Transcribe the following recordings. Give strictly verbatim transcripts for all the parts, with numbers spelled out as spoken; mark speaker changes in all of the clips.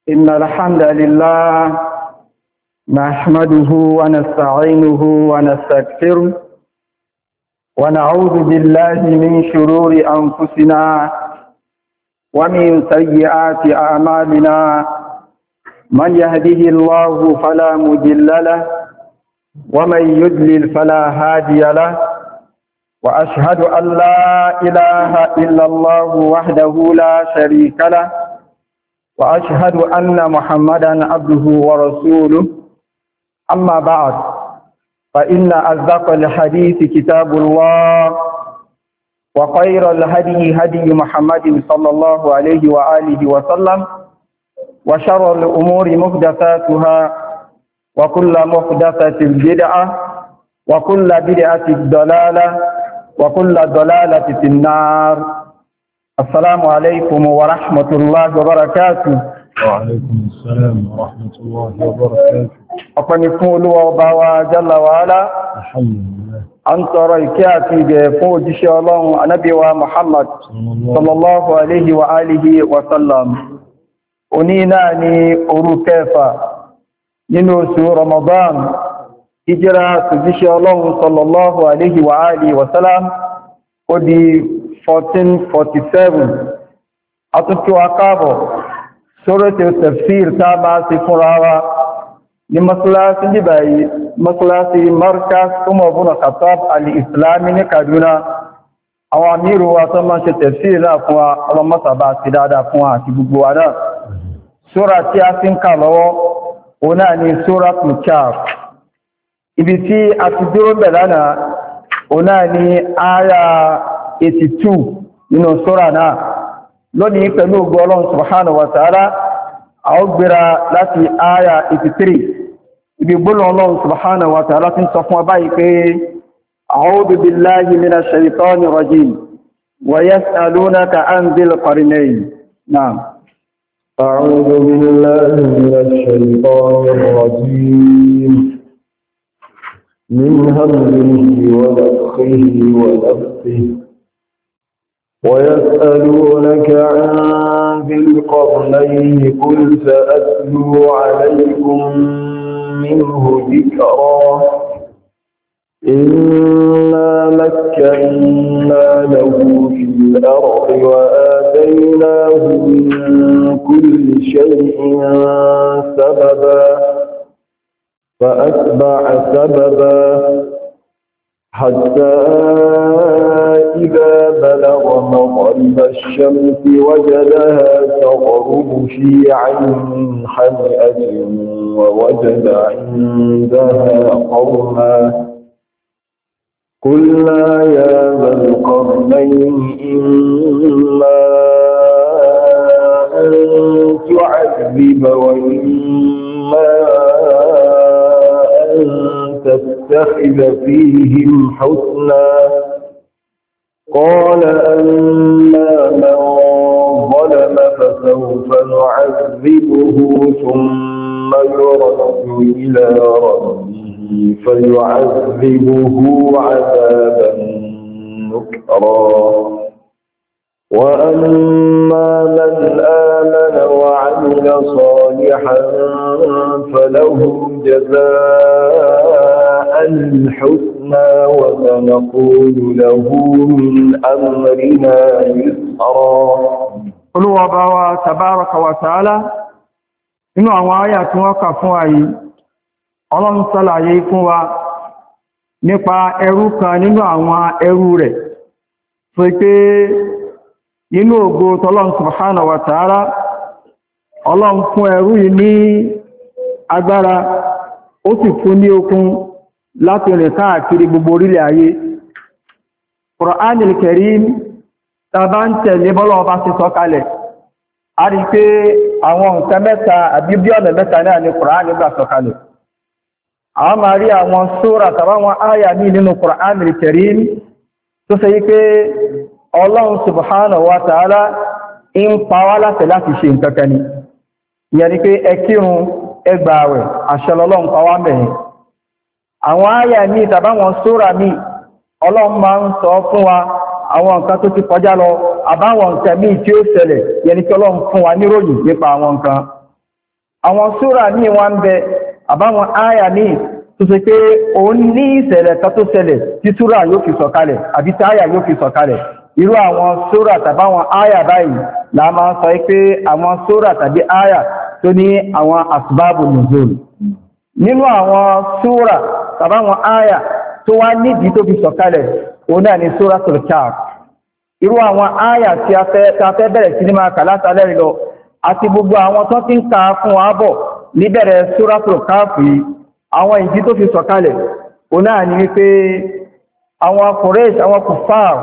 Speaker 1: إن الحمد لله نحمده ونستعينه ونستغفره ونعوذ بالله من شرور أنفسنا ومن سيئات أعمالنا من يهده الله فلا مضل له ومن يضلل فلا هادي له وأشهد أن لا إله إلا الله وحده لا شريك له وأشهد أن محمدا عبده ورسوله أما بعد فإن أصدق الحديث كتاب الله وخير الهدي هدي محمد صلى الله عليه وآله وسلم وشر الأمور محدثاتها وكل محدثة بدعة وكل بدعة ضلالة وكل ضلالة في النار. السلام عليكم ورحمة الله وبركاته.
Speaker 2: وعليكم السلام ورحمة الله وبركاته.
Speaker 1: أقني فولو وباوا جل وعلا.
Speaker 2: الحمد لله.
Speaker 1: أنت رأيكاتي بفوج شالله النبي محمد صلى الله عليه وآله وسلم. أنيناني أروكيفا ننوسو رمضان هجرة شالله صلى الله عليه وآله وسلم ودي fourteen forty-seven àtúntò akábọ̀ sórẹ́tẹ̀ tafsir tá máa ti fúnra wa ní masalasi níbàáyí masalasi Markaz Umar ibn Khattab al-Islami ní Kaduna. Àwọn amíru wa tó máa ṣe tafsir náà fún wa ọlọ́mọ́sàbá ti dáadáa fún wa àti gbogbo wa náà. Sura tí a ti ń kà lọ́wọ́ òun náà ni Suratul Kahf. Ibi tí a ti dúró bẹ̀ lánàá òun náà ni áyà eighty-two nínú sura náà. Lónìí pẹ̀lú ògo Ọlọ́run subhanahu wa ta'ala a ó gbéra láti áyà eighty-three. Ibi gbólóhùn Ọlọ́run subhanahu wa ta'ala tí ń sọ fún ọba yìí pé a'udhu billahi minash shaitanir rajim wa yas'alunaka an dhil qarnayn. Naam.
Speaker 2: A'udhu billahi minash shaitanir rajim min hamzihi wa nafthihi wa nafthihi ويسألونك عن ذي القرنين قل سأتلو عليكم منه ذكرا إنا مكنا له في الأرض وآتيناه من كل شيء سببا فأتبع سببا حتى إذا بلغ مغرب الشمس وجدها تغرب في عين حمئة ووجد عندها قوما قلنا يا ذا القرنين إما أن تعذب وإما أن تتخذ فيهم حسنا قال أما من ظلم فسوف نعذبه ثم يرد إلى ربه فيعذبه عذابا نكرا وأما من آمن وعمل صالحا فله جزاء الحسنى وسنقول له من أمرنا يسرا.
Speaker 1: Olúwa bá wa tabaraka wa ta'ala nínú àwọn àyà tí wọ́n kà fún wa yìí, Ọlọ́run ṣàlàyé fún wa nípa ẹrú kan nínú àwọn ẹrú rẹ̀ fún pé nínú ògo t'Ọlọ́run subhanahu wa ta'ala Ọlọ́run fún ẹrú yìí ní agbára ó sì fún ní okun láti rìn káàkiri gbogbo orílẹ̀ ayé. Qur'anul Karim tàbá ń tẹ̀lé bọ́lọ̀ ọba ti sọ kalẹ̀ a rí pé àwọn nǹkan mẹ́ta àbí bí ọ̀nà mẹ́ta náà ni Qur'an gbà sọ kalẹ̀. A máa rí àwọn sura tàbá wọn áyà ní nínú Qur'anul Karim tó ṣe pé Ọlọ́run subhanahu wa ta'ala ń pa wá láti láti ṣe nǹkan kan ni. Ìyẹn ni pé ẹ kírun ẹ gbààwẹ̀ àṣẹ l'Ọlọ́run pa wá mẹ́rin. Àwọn áyà ní tàbá wọn sura ní Ọlọ́run máa ń sọ fún wa àwọn nǹkan tó ti kọjá lọ àbáwọn nǹkan míì tí ó ṣẹlẹ̀ yẹni tí Ọlọ́run fún wa níròyìn nípa àwọn nǹkan àwọn súra ní wọ́n bẹ àbáwọn áyà ní tó ṣe pé òun ní ìṣẹ̀lẹ̀ kan tó ṣẹlẹ̀ tí súra yóò fi sọ̀kalẹ̀ àbí tí áyà yóò fi sọ̀kalẹ̀ irú àwọn súra tàbáwọn áyà báyìí la máa sọ pé àwọn súra tàbí áyà tó ní àwọn asbábù nùzúl nínú àwọn súra tàbáwọn áyà tó wá nídìí tó fi sọ̀kalẹ̀ òun náà ni Suratul Kahf irú àwọn áyà tí a fẹ́ bẹ̀rẹ̀ sí ní máa kà látàlẹ́ lọ àti gbogbo àwọn tó ti ń ka fún wa bọ̀ níbẹ̀rẹ̀ Suratul Kahf àwọn ìdí tó fi sọ̀kalẹ̀ òun náà ni wípé àwọn Quraysh àwọn kùfàr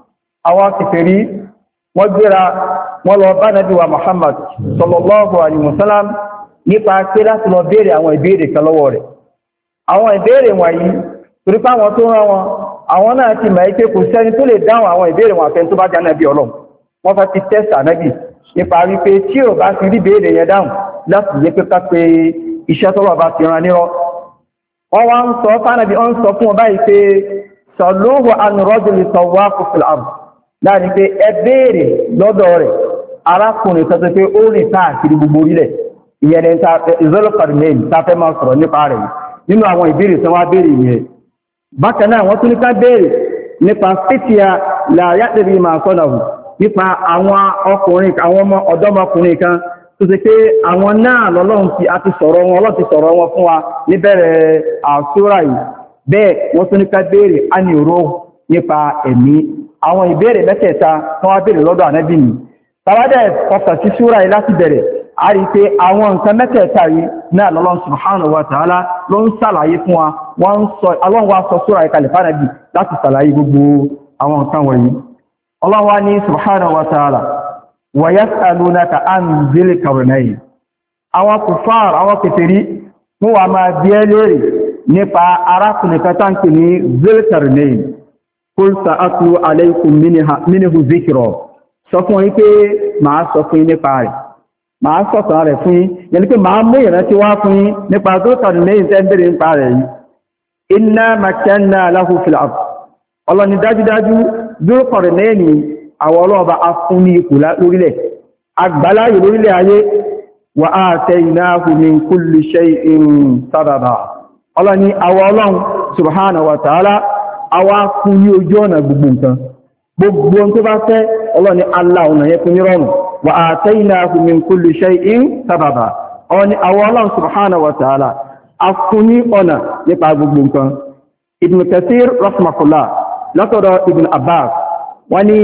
Speaker 1: àwọn kèfèrí wọ́n gbéra wọ́n lọ bá Nábì wa Muhammad sallallahu alaihi wasallam nípa pé láti lọ béèrè àwọn ìbéèrè kan lọ́wọ́ rẹ̀ àwọn ìbéèrè wọ̀nyí torí pé àwọn tó rán wọn àwọn náà ti mọ̀ pé kò sẹ́ni tó lè dáhùn àwọn ìbéèrè wọn àfẹ́ tó bá jẹ́ Ànábì Ọlọ́run wọ́n fẹ́ ti test Ànábì nípa wípé tí ò bá ti rí béèrè yẹn dáhùn láti yẹ pé ká pé iṣẹ́ tó bá ti rán nírọ́ wọ́n wá ń sọ fánàbí ọ́n sọ fún ọba yìí pé sọlúhù anúrọ́dùlì sọwákù fìlàbù láàrin pé ẹ béèrè lọ́dọ̀ rẹ̀ arákùnrin sọ pé ó rìn káàkiri gbogbo orílẹ̀ ìyẹn ní ìzọ́lọ́pàdìmẹ́yìn tafẹ́ máa sọ̀rọ̀ nípa rẹ̀ nínú àwọn ìbéèrè tí wọ́n béèrè yẹn bákan náà wọ́n tún ní ká béèrè nípa fítíà láyàtẹ̀bí máa sọ́nà hù nípa àwọn ọkùnrin àwọn ọmọ ọ̀dọ́mọkùnrin kan tó ṣe pé àwọn náà lọ́lọ́run ti àti sọ̀rọ̀ wọn Ọlọ́run ti sọ̀rọ̀ wọn fún wa níbẹ̀rẹ̀ àsúrà yìí bẹ́ẹ̀ wọ́n tún ní ká béèrè á ní òró nípa ẹ̀mí àwọn ìbéèrè mẹ́tẹ̀ẹ̀ta wọ́n wá béèrè lọ́dọ̀ Ànábì ni tàwádẹ́ kọfà sí súrà yìí láti bẹ̀rẹ̀ a rí pé àwọn nǹkan mẹ́tẹ̀ẹ̀ta yìí náà lọ́lọ́run subhanahu wa ta'ala ló ń sàlàyé fún wa wọ́n sọ Ọlọ́run wá sọ súrà yìí kalẹ̀ fánàbì láti sàlàyé gbogbo àwọn nǹkan wọ̀nyí Ọlọ́run wá ní subhanahu wa ta'ala wa yas'alunaka an dhil qarnayn àwọn kùfàr àwọn kèfèrí mú wa máa bí ẹ lérè nípa arákùnrin kan tán kì ní dhil qarnayn qul sa'atlu alaykum minhu dhikra sọ fún yín pé màá sọ fún yín nípa rẹ̀ màá sọ̀tàn rẹ̀ fún yín yẹn ni pé màá mú ìrántí wá fún yín nípa dhil qarnayn tẹ́ ń bèèrè nípa rẹ̀ yìí inna makkanna lahu fil ard ọlọ́ni dájúdájú dhil qarnayn àwọn ọlọ́ọ̀bá afún ní ipò lórílẹ̀ agbáláyè lórílẹ̀ ayé wa ataynahu min kulli shay'in sababa ọlọ́ni àwọn ọlọ́run subhanahu wa ta'ala àwọn afún ní ojú ọ̀nà gbogbo nǹkan gbogbo tó bá fẹ́ ọlọ́ni Allah ọ̀nà yẹ fún nírọ̀rùn wa ataynahu min kulli shay'in sababa ọlọ́ni àwọn ọlọ́run subhanahu wa ta'ala afún ní ọ̀nà nípa gbogbo nǹkan Ibn Kathir rahimahullah látọ̀dọ̀ Ibn Abbas wọ́n ni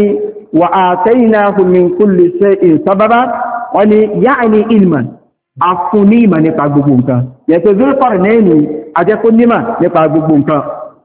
Speaker 1: وآتيناه من كل شيء سببا وني يعني علما afuni ma nípa gbogbo nǹkan yete Zulqarnayn aje ko nima nípa gbogbo nǹkan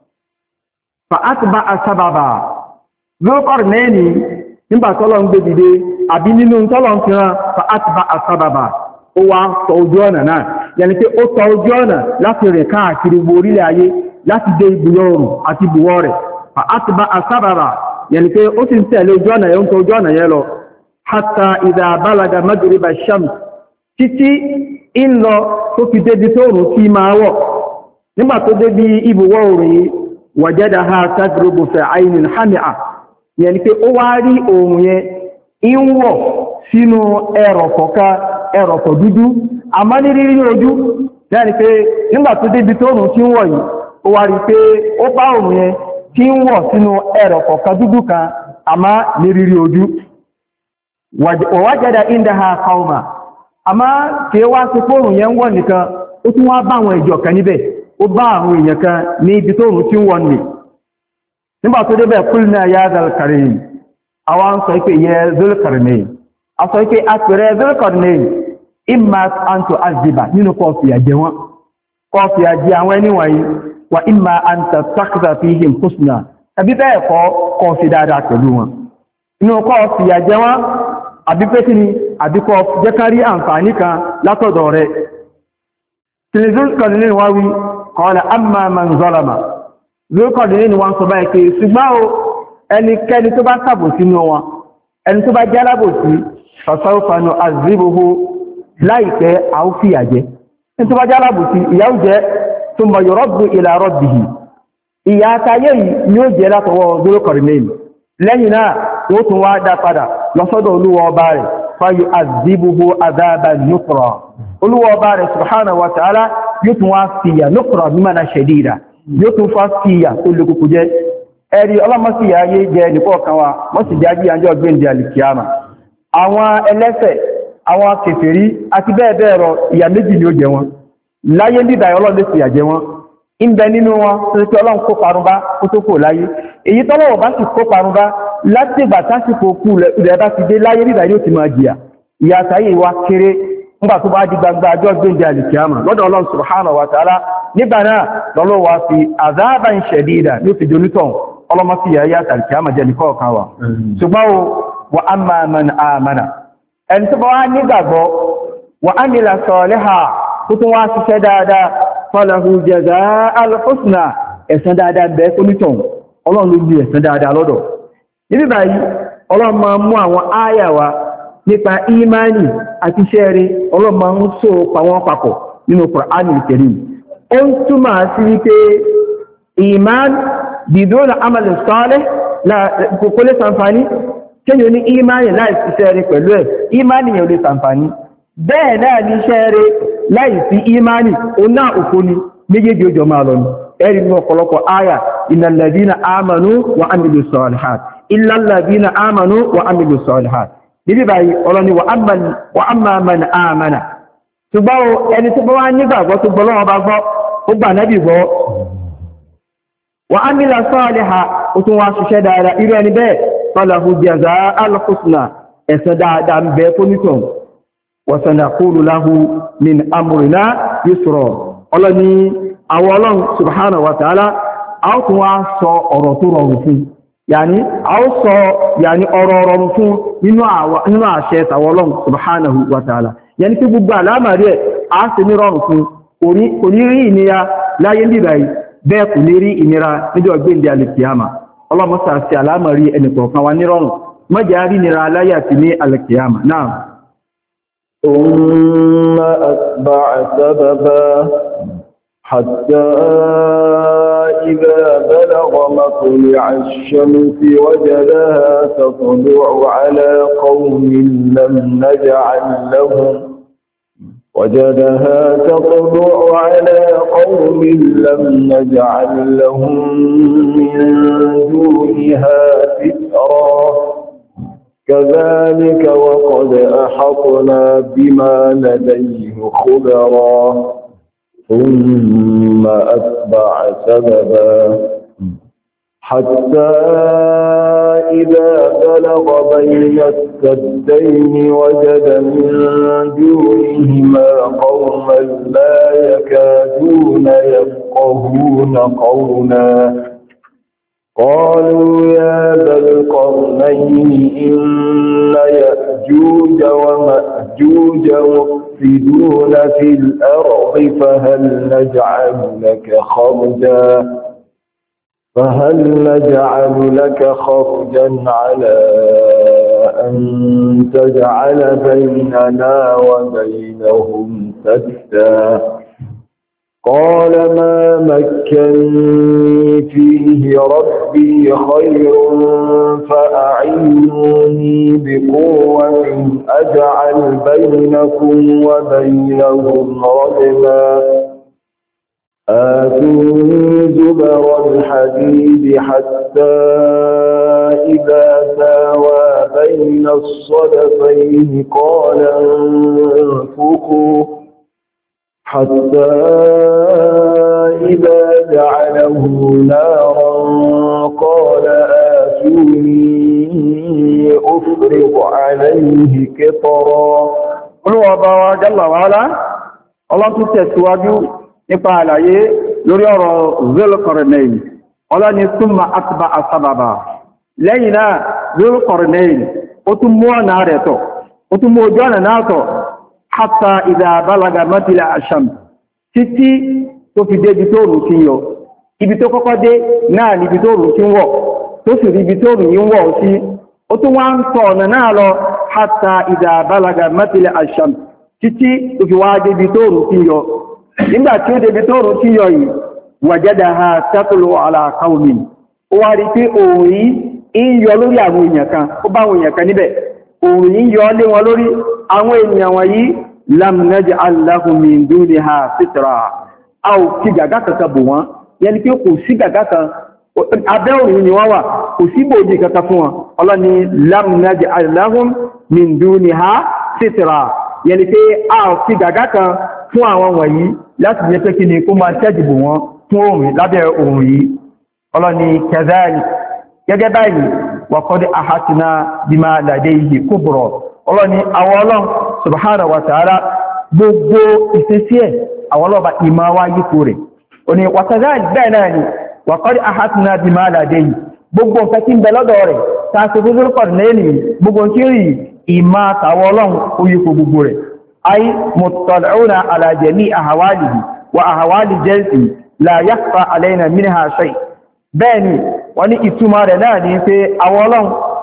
Speaker 1: fa atba asbaba Zulqarnayn nígbà t'Ọlọ́run gbé dìde àbí nínú t'Ọlọ́run fi rán fa atba asbaba ó wá tọ ojú ọ̀nà náà yani pé ó tọ ojú ọ̀nà láti rìn káàkiri orílẹ̀ ayé láti dé ibùyọ oòrùn àti ibùwọ̀ rẹ̀ fa atba asbaba yẹni pé ó sì ń tẹ̀lé ojú ọ̀nà yẹn ń tọ ojú ọ̀nà yẹn lọ hatta idha balaga magriba shams títí ń lọ tó fi débi tó rùn sí máa wọ̀ nígbà tó débi ibùwọ̀ oòrùn yìí wajadaha tagrubu fi aynin hami'a yẹni pé ó wá rí oòrùn yẹn ń wọ̀ sínú ẹrọ̀fọ̀ ká ẹrọ̀fọ̀ dúdú àmọ́ ní rírí ojú yẹni pé nígbà tó débi tó rùn sí ń wọ̀ yìí ó wá rí pé ó bá oòrùn yẹn tí ń wọ̀ sínú ẹ̀rọ kọ̀ọ̀kan dúdú kan àmá ní rírí ojú wajada indaha qauma àmá tí wá sí pòrùn yẹn wọ́n nìkan ó tún wá bá àwọn ìjọ kan níbẹ̀ ó bá àwọn èèyàn kan ní ibi tó rùn tí ń wọ́n nì nígbà tó débẹ̀ qulna ya Dhal Qarnayn àwọn sọ pé yẹ Dhul Qarnayn a sọ pé a pẹ̀rẹ̀ Dhul Qarnayn imma an tu'azziba nínú kọfì àjẹ wọn kọfì àjẹ àwọn ẹni wọ̀nyí wa imma an tattakhidha fihim husna àbí bẹ́ẹ̀ kọ́ kọ́ fi dáadáa pẹ̀lú wọn inú kọ́ fi àjẹ wọn àbí pé kí ni àbí kọ́ jẹ́ kárí àǹfààní kan látọ̀dọ̀ rẹ̀ tí ni Zulqarnayn wá wí qala amma man zalama Zulqarnayn wọ́n sọ báyìí pé ṣùgbọ́n o ẹnikẹ́ni tó bá ṣàbòsí nínú wọn ẹni tó bá jẹ́ alábòsí fa sawfa nu'azzibuhu láìpẹ́ àwọn fìyà jẹ ẹni tó bá jẹ́ alábòsí ìyàwó jẹ́ ثم يرد إلى ربه ìyà tayé yìí yóò jẹ́ látọwọ́ Zulqarnayn lẹ́yìn náà ó tún wá dá padà lọ́sọ́dọ̀ Olúwa ọba rẹ̀ fayu'adhibuhu adhaban nukra Olúwa Ọba rẹ̀ subhanahu wa ta'ala yóò tún wá fìyà nukra bimana shadida yóò tún fa fìyà tó lè kúkú jẹ́ ẹ̀rí ọlọ́mọ́síyà ayé jẹ́ nìkọ̀ọ̀kan wa mọ́sí jájí àjọ gbéǹdì alìkìyàmà àwọn ẹlẹ́ṣẹ̀ àwọn kèfèrí àti bẹ́ẹ̀ bẹ́ẹ̀ rọ ìyà méjì ni ó jẹ wọn láyé lídà ọlọ́dẹ fìyà jẹ wọn ń bẹ nínú wọn tó ti ọlọ́run kó parun bá kó tó kò láyé èyí tọ́lọ́wọ̀ bá sì kó parun bá láti ìgbà tásìkò kú rẹ̀ bá ti dé láyé lídà yóò ti máa jìyà ìyà sáyé wa kéré nígbà tó bá di gbangba àjọ gbéǹdì alìkìyàmà lọ́dọ̀ ọlọ́run subhanahu wa ta'ala nígbà náà lọ́lọ́ wa fi azaban shadida yóò fi jonítàn ọlọ́mọ sí yàyà alìkìyàmà jẹ́ nìkọ́ ọ̀kan wa ṣùgbọ́n wa amma man amana ẹni tó bá wá nígbàgbọ́ wa amila saliha tó tún wá ṣiṣẹ́ dáadáa falahu jaza'al husna ẹ̀san dáadáa bẹ́ẹ̀ kó nítàn ọlọ́run ló ní ẹ̀san dáadáa lọ́dọ̀ níbi báyìí ọlọ́run máa mú àwọn áyà wa nípa ìmánì àti iṣẹ́ rere ọlọ́run máa ń so pàwọn papọ̀ nínú Qur'anul Karim ó ń túmọ̀ sí wípé ìmán biduna amalin salih kò lè ṣàǹfààní kéyàn ní ìmánì láì ṣiṣẹ́ rere pẹ̀lú ẹ̀ ìmánì yẹn ò lè ṣàǹfààní bẹ́ẹ̀ náà ní iṣẹ́ rere láì sí ìmánì ó náà òfò ni méjèèjì ó jọ máa lọ ní ẹ̀rí ní ọ̀pọ̀lọpọ̀ áyà innal ladhina amanu wa amilu salihat illal ladhina amanu wa amilu salihat níbi báyìí ọlọ́ni wa amma man amana ṣùgbọ́n ẹni tó bá wá nígbàgbọ́ tó gbọ́ lọ́wọ́ bá gbọ́ ó gbà nábì gbọ́ wa amila saliha ó tún wá ṣiṣẹ́ dáadáa irú ẹni bẹ́ẹ̀ falahu jaza'al husna ẹ̀san dáadáa ń bẹ fónítàn wa sanaqulu lahu min amrina yusra ọlọ́ni àwọn ọlọ́run subhanahu wa ta'ala a ó tún wá sọ ọ̀rọ̀ tó rọrùn fún yàní a ó sọ yàní ọ̀rọ̀ rọrùn fún nínú àṣẹ tàwọn ọlọ́run subhanahu wa ta'ala yàní tí gbogbo àlámàrí ẹ̀ a sì ní rọrùn fún kò ní rí ìnira láyé níbàáyí bẹ́ẹ̀ kò ní rí ìnira níjọ́ gbéǹdé alìkìyàmà ọlọ́mọ́sà sí àlámàrí ẹnìkọ̀ọ̀kan wa ní rọrùn mọ́jà rí nira láyé àti ní alìkìyàmà náà.
Speaker 2: ثم أتبع سببا حتى إذا بلغ مطلع الشمس وجدها تطلع على قوم لم نجعل لهم وجدها تطلع على قوم لم نجعل لهم من دونها سترا كذلك وقد أحطنا بما لديه خبرا ثم أتبع سببا حتى إذا بلغ بين السدين وجد من دونهما قوما لا يكادون يفقهون قولا قالوا يا ذا القرنين إن يأجوج ومأجوج مفسدون في الأرض فهل نجعل لك خرجا فهل نجعل لك خرجا على أن تجعل بيننا وبينهم سدا قال ما مكنني فيه ربي خير فأعينوني بقوة أجعل بينكم وبينهم ردما آتوني زبر الحديد حتى إذا ساوى بين الصدفين قال انفخوا حتى إذا جعله نارا قال آتوني أفرغ عليه قطرا
Speaker 1: Olúwa Ọba wa jalla wa ala Allah tún tẹ̀síwájú nípa àlàyé lórí ọ̀rọ̀ Zulqarnayn ọlá ni thumma atba'a sababa lẹ́yìn náà Zulqarnayn ó tún mú ọ̀nà rẹ̀ tọ̀ ó tún mú ojú ọ̀nà náà tọ̀ hatta idha balaga matla ash-shams títí tó fi dé ibi tó rùn sí yọ ibi tó kọ́kọ́ dé náà ní ibi tó rùn sí wọ̀ tó sì rí ibi tó rùn yí wọ̀ sí ó tún wá ń tọ̀ ọ̀nà náà lọ hatta idha balaga matla ash-shams títí tó fi wá dé ibi tó rùn sí yọ nígbà tí ó dé ibi tó rùn sí yọ yìí wajadaha tatlu ala qawmin ó wá rí pé òòrí ń yọ lórí àwọn èèyàn kan ó bá àwọn èèyàn kan níbẹ̀ òun yí yọ lé wọn lórí àwọn ènìyàn wọ̀nyí lam naj'al lahum min duniha sitra a ò fi gàgá kankan bò wọ́n yẹni pé kò sí gàgá kan abẹ́ òun ni wọ́n wà kò sí bòjì kankan fún wọn ọlọ́ni lam naj'al lahum min duniha sitra yẹni pé a ò fi gàgá kan fún àwọn wọ̀nyí láti jẹ́ pé kí ni kó máa tẹ́jìbò wọn fún òun lábẹ́ òun yìí ọlọ́ni kadhalik gẹ́gẹ́ báyìí wa qad ahatna bima ladayhi kubra ọlọ́ni àwọn ọlọ́run subhanahu wa ta'ala gbogbo ìfẹ́sí ẹ̀ àwọn ọlọ́ba ìmá wá yípo rẹ̀ òní wa kadhalik bẹ́ẹ̀ náà ni wa qad ahatna bima ladayhi gbogbo nǹkan tí ń bẹ lọ́dọ̀ rẹ̀ ta ṣe fún Dhul-Qarnayn gbogbo tí rí ìmá tàwọn ọlọ́run ó yípo gbogbo rẹ̀ ay muttali'una ala jami'i ahwalihi wa ahwali jinsi la yakhfa alayna minha shay bẹ́ẹ̀ni wọ́n ní ìtumọ̀ rẹ̀ náà ní pé àwọn ọlọ́run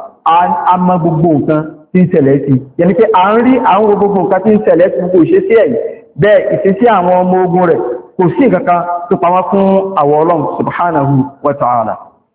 Speaker 1: a mọ̀ gbogbo nǹkan tí ń ṣẹlẹ̀ sí yẹni pé a ń rí àwọn gbogbo nǹkan tí ń ṣẹlẹ̀ sí gbogbo ìṣesí ẹ̀yìn bẹ́ẹ̀ ìṣesí àwọn ọmọ ogun rẹ̀ kò sí nǹkan tó pamọ́ fún àwọn ọlọ́run subhanahu wa ta'ala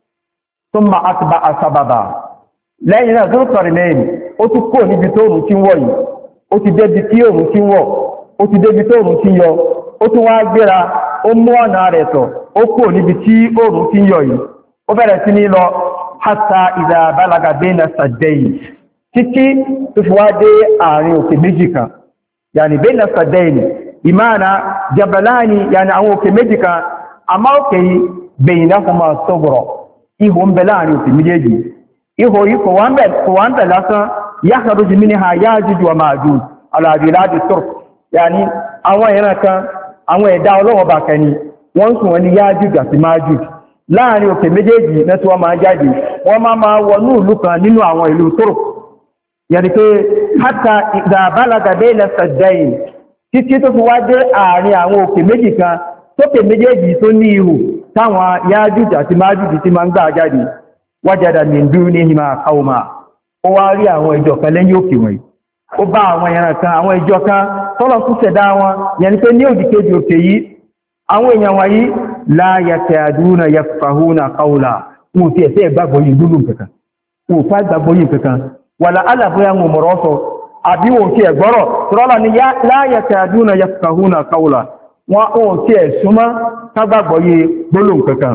Speaker 1: thumma atba'a sababa lẹ́yìn náà Dhul-Qarnayn ó tún kò níbi tó òrùn tí ń wọ̀ yìí ó ti débi tí òrùn tí ń wọ̀ ó ti débi tó òrùn tí ń yọ ó tún wá gbéra ó mú ọ̀nà rẹ̀ tọ̀ ó kò níbi tí òrùn tí ń yọ yìí ó bẹ̀rẹ̀ sí ní lọ hatta idha balaga bayna saddayn títí tó fi wá dé àárín òkè méjì kan yàní bayna saddayn ìmáàna jabalani yàní àwọn òkè méjì kan àmá òkè yìí baynahuma sughra ihò ń bẹ láàrin òkè méjèèjì ihò yìí kò wá ń bẹ̀ lásán yakhruju minha Ya'juj wa Ma'juj ala biladi Turk yàní àwọn ìran kan àwọn ẹ̀dá ọlọ́wọ́ bá kẹni wọ́n sùn wọn ni Ya'juj àti Ma'juj láàrin òkè méjèèjì náà tí wọ́n máa jáde wọ́n máa máa wọnú ìlú kan nínú àwọn ìlú Turk yàní pé hatta idha balaga bayna saddayn títí tó fi wá dé àárín àwọn òkè méjì kan tókè méjèèjì tó ní ihò táwọn Ya'juj àti Ma'juj ti máa ń gbà jáde wajada min dunihima qawma ó wá rí àwọn ìjọ kan lẹ́yìn òkè wọ̀nyí ó bá àwọn ìran kan àwọn ìjọ kan tọ́lọ̀ tún ṣẹ̀dá wọn yẹni pé ní òdìkejì òkè yìí àwọn èèyàn wọ̀nyí la yakaduna yafqahuna qawla wọn ti ẹ̀fẹ́ ìgbàgbọ́ yìí lúlù kankan wọn fà gbàgbọ́ yìí kankan wàlá alábóyá wọn mọ̀rọ̀ sọ àbí wọn ti ẹ̀gbọ́rọ̀ tọ́lọ̀ ni la yakaduna yafqahuna qawla wọn ò ti ẹ̀ súnmọ́ kágbàgbọ́ yìí lúlù kankan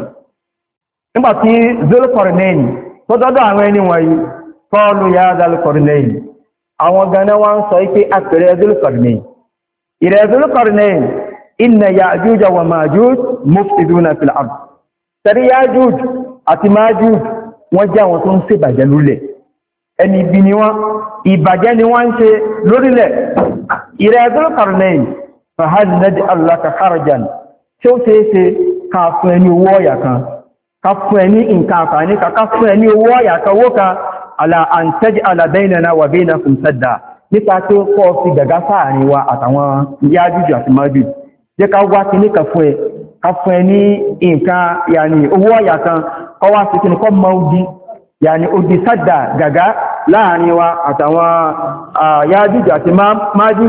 Speaker 1: nígbà tí Dhul-Qarnayn tó dọ́dọ̀ àwọn ẹni wọ̀nyí qalu ya Dhul-Qarnayn àwọn gana wọ́n sọ ike àpẹẹrẹ Dhul-Qarnayn ìrẹ̀ Dhul-Qarnayn inna Ya'juj wa Ma'juj mufsiduna fil ard tẹ̀rí Ya'juj àti Ma'juj wọ́n jẹ́ àwọn tó ń ṣe ìbàjẹ́ lórílẹ̀ ẹni ibi ni wọ́n ìbàjẹ́ ni wọ́n ń ṣe lórílẹ̀ ìrẹ̀ Dhul-Qarnayn fa hal naj'al laka kharajan tí ó ṣeé ṣe ká fún ẹni owó ọ̀yà kan ká fún ẹni nǹkan àǹfààní ká fún ẹni owó ọ̀yà kan owó kan ala an taj'ala baynana wa baynakum sadda nípa tó kọ́ fi gàgá sáàrin wa àtàwọn Ya'juj àti Ma'juj jẹ́ ká wá kí ní ká fún ẹ ká fún ẹ ní nǹkan yàní owó ọ̀yà kan kọ́ wá sí kí ní kọ́ mọ́ odi yàní odi sadda gàgá láàrin wa àtàwọn Ya'juj àti Ma'juj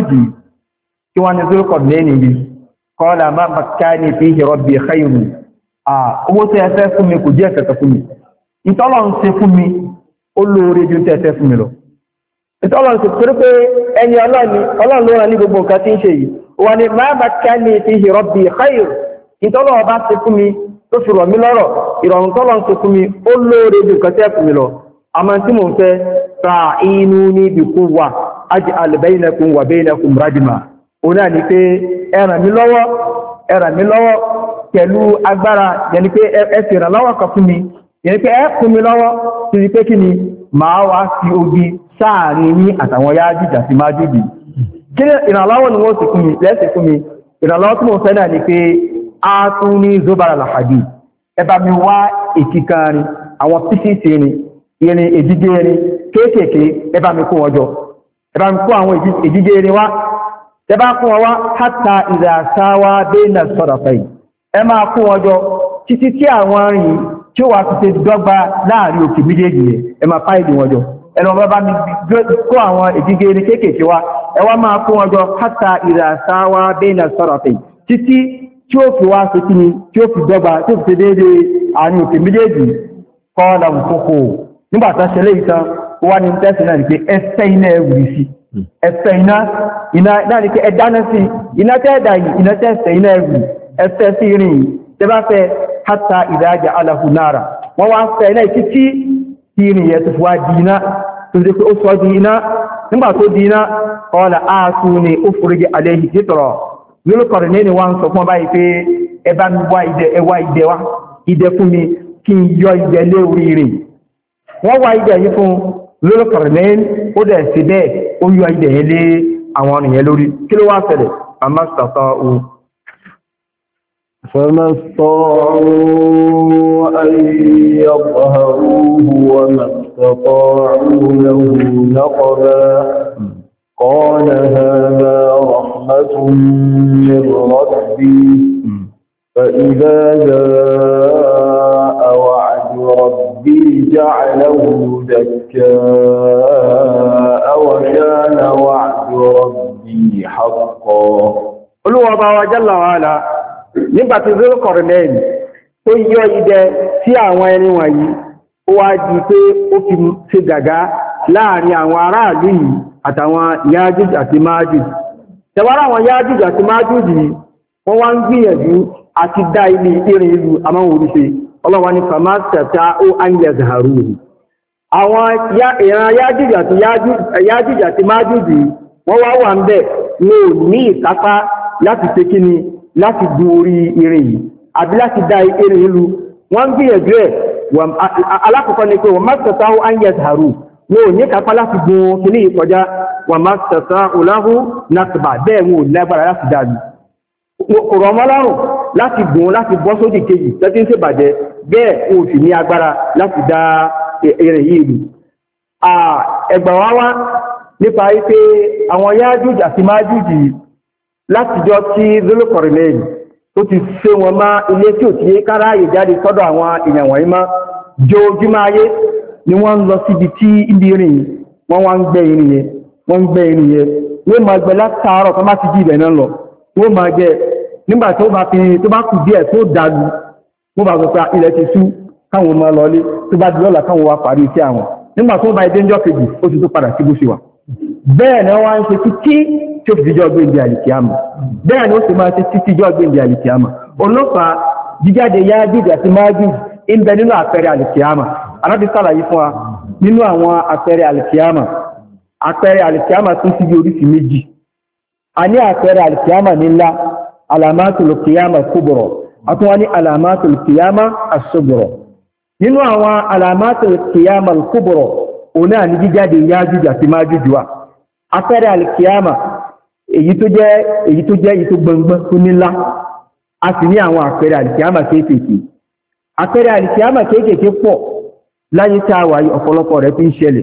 Speaker 1: kí wọ́n ní Dhul-Qarnayn níbi qala ma makkani fihi rabbi khayrun owó tó ẹ fẹ́ fún mi kò jẹ́ kẹ̀kẹ́ fún mi ìtọ́lọ̀ ń ṣe fún mi ó lóore ju tẹ́ẹ̀tẹ́ fún mi lọ. ìtọ́lọ̀n sì torí pé ẹni ọlọ́run ló rán ní gbogbo nǹkan tí ń ṣe yìí wọ́n ni máa bá ká ní fihi rabbi khayr ìtọ́lọ̀ ọba ṣe fún mi tó fi rọ̀ mí lọ́rọ̀ ìrọ̀rùn tọ́lọ̀ ṣe fún mi ó lóore ju nǹkan tẹ́ fún mi lọ. àmọ́ tí mò ń fẹ́ fa'inuni bi quwwa aj'al baynakum wa baynakum radma ó náà ni pé ẹ ràn mí lọ́wọ́ ẹ ràn mí lọ́wọ́ pẹ̀lú agbára yẹni pé ẹ fi ràn lọ́wọ́ kan fún mi yẹni pé ẹ kún mi lọ́wọ́ tí rí pé kí ni máa wá sí ogi sáàrin ní àtàwọn Ya'juj àti Ma'juj kí ní ìrànlọ́wọ́ ni wọ́n sì fún mi lẹ́sì fún mi ìrànlọ́wọ́ tí mo fẹ́ náà ni pé a tún ní zubara al-hadid ẹ bá mi wá ìkíkanrin àwọn písìsì rin irin èdídé rin kéékèèké ẹ bá mi kó wọn jọ ẹ bá mi kó àwọn èdídé rin wá ẹ bá kó wọn wá hatta idha sawa bayna as-sarafayn ẹ máa kó wọn jọ títí tí àwọn rìn tí ó wà ti ṣe dọ́gba láàrin òkè méjèèjì rẹ̀ ẹ máa páìlì wọn jọ ẹnu ọmọ bá mi kó àwọn ìdíje ní kéékèèké wá ẹ wá máa kó wọn jọ hatta idha sawa bayna as-sarafayn títí tí ó fi wá ṣe kí ni tí ó fi dọ́gba tí ó fi ṣe déédéé àárín òkè méjèèjì qala nfuqu nígbà tá ṣẹlẹ̀ ìtàn wà ní tẹ́sì náà ni pé ẹsẹ́ iná ẹwùrí sí ẹsẹ́ iná iná náà ni pé ẹdáná sí iná tẹ́ẹ̀dà yìí iná tẹ́ẹ̀sẹ̀ iná ẹwùrí ẹsẹ́ sí irin tẹ́bá fẹ́ hátà ìdájà aláhù náà wọ́n wá fẹ́ iná títí irin yẹ tó wá di iná tó dé pé ó sọ di iná nígbà tó di iná ọ̀là áàtú ni ó forígé àlẹ́yìn títọ̀rọ̀ lórúkọ̀rọ̀ ní wọ́n sọ fún báyìí pé ẹbá mi wá ìdẹ ẹwà ìdẹ wá ìdẹ fún mi kí n yọ ìdẹ lé orí rẹ̀ wọ́n wá ìdẹ yìí fún lórúkọ̀rọ̀ ní ó dẹ̀ sí bẹ́ẹ̀ ó yọ ìdẹ yẹn lé àwọn ènìyàn lórí kí ló wá ṣẹlẹ̀ àmọ́ sàtọ̀ o.
Speaker 2: فما استطاعوا أن يظهروه وما استطاعوا له نقبا قال هذا رحمة من ربي فإذا جاء وعد ربي جعله دكاء وكان وعد ربي حقا
Speaker 1: قلوا الله جل وعلا nígbàtí Zulqarnain tó yọ idẹ sí àwọn ẹni wọ̀nyí ó wá di pé ó fi ṣe gàgá láàrin àwọn aráàlú yìí àtàwọn Yájúj àti Májúj tẹwàrá àwọn Yájúj àti Májúj yìí wọ́n wá ń gbìyànjú àti dá ilé irin ìlú àmáwọn oríṣẹ́ ọlọ́wọ́ ní famastata ó ányẹ zaharuhu àwọn ìran Yájúj àti Májúj wọ́n wá wà ń bẹ̀ ní ìkápá láti ṣe kíni láti gun orí irin yìí àbí láti dá irin ìlú wọ́n gbìyànjú ẹ̀ alákọ̀ọ́kọ́ ni pé wọ́n máa tẹ̀sá ó áyẹ̀ zàrú wọn ò ní kápá láti gun kìí ìkọjá wọ́n máa tẹ̀sá oláhú nàtìbà bẹ́ẹ̀ wọn ò lágbára láti dájú kò rọ̀ mọ́ lọ́rùn láti gun láti bọ́ sódì kejì tẹ́tí ń ṣe bàjẹ́ bẹ́ẹ̀ wọn ò sì ní agbára láti dá irin yìí ìlú ẹgbà wá wá nípa wípé àwọn Yájúj àti Májúj látijọ́ tí Zulqarnain tó ti ṣe wọn má ilé tí ò tí kára ìjáde sọ́dọ̀ àwọn èèyàn wọ̀nyí má jójúmọ́ ayé ni wọ́n ń lọ síbi tí ibi irin wọ́n wá ń gbẹ́ irin yẹn wọ́n ń gbẹ́ irin yẹn wọ́n máa gbẹ́ látàárọ̀ tó má ti jí ibẹ̀ náà lọ wọ́n máa gbẹ́ nígbà tó bá fi tó bá kù díẹ̀ tó dàlú wọ́n bá sọ pé ilẹ̀ ti sú káwọn máa lọlé tó bá di lọ́la káwọn wá parí iṣẹ́ àwọn nígbà tó bá ẹdẹ́ ńjọ́ kejì ó ti tó padà sí bó ṣe wà bẹ́ẹ̀ ni wọ́n ń ṣe títí tí ó fi jíjọ́ gbéǹdé àlìkíyàmà bẹ́ẹ̀ ni ó sì máa ṣe títí jọ́ gbéǹdé àlìkíyàmà olófàá jíjáde Yájúj àti Májúj ń bẹ nínú àpẹẹrẹ àlìkíyàmà alábi sàlàyé fún wa nínú àwọn àpẹẹrẹ àlìkíyàmà àpẹẹrẹ àlìkíyàmà tún sí bí oríṣi méjì a ní àpẹẹrẹ àlìkíyàmà nílá alamatul qiyamah kubra àtún wá ní alamatul qiyamah as-sughra nínú àwọn alamatul qiyamah kubra òun náà ní jíjáde Yájúj àti Májúj wà àpẹẹrẹ àlìkíyàmà èyí tó jẹ́ èyí tó jẹ́ èyí tó gbọngbọ́n tó nílá a sì ní àwọn àpẹẹrẹ àlìkíyàmà kéékèèké àpẹẹrẹ àlìkíyàmà kéékèèké pọ̀ láyé tí a wà yìí ọ̀pọ̀lọpọ̀ rẹ̀ fi ń ṣẹlẹ̀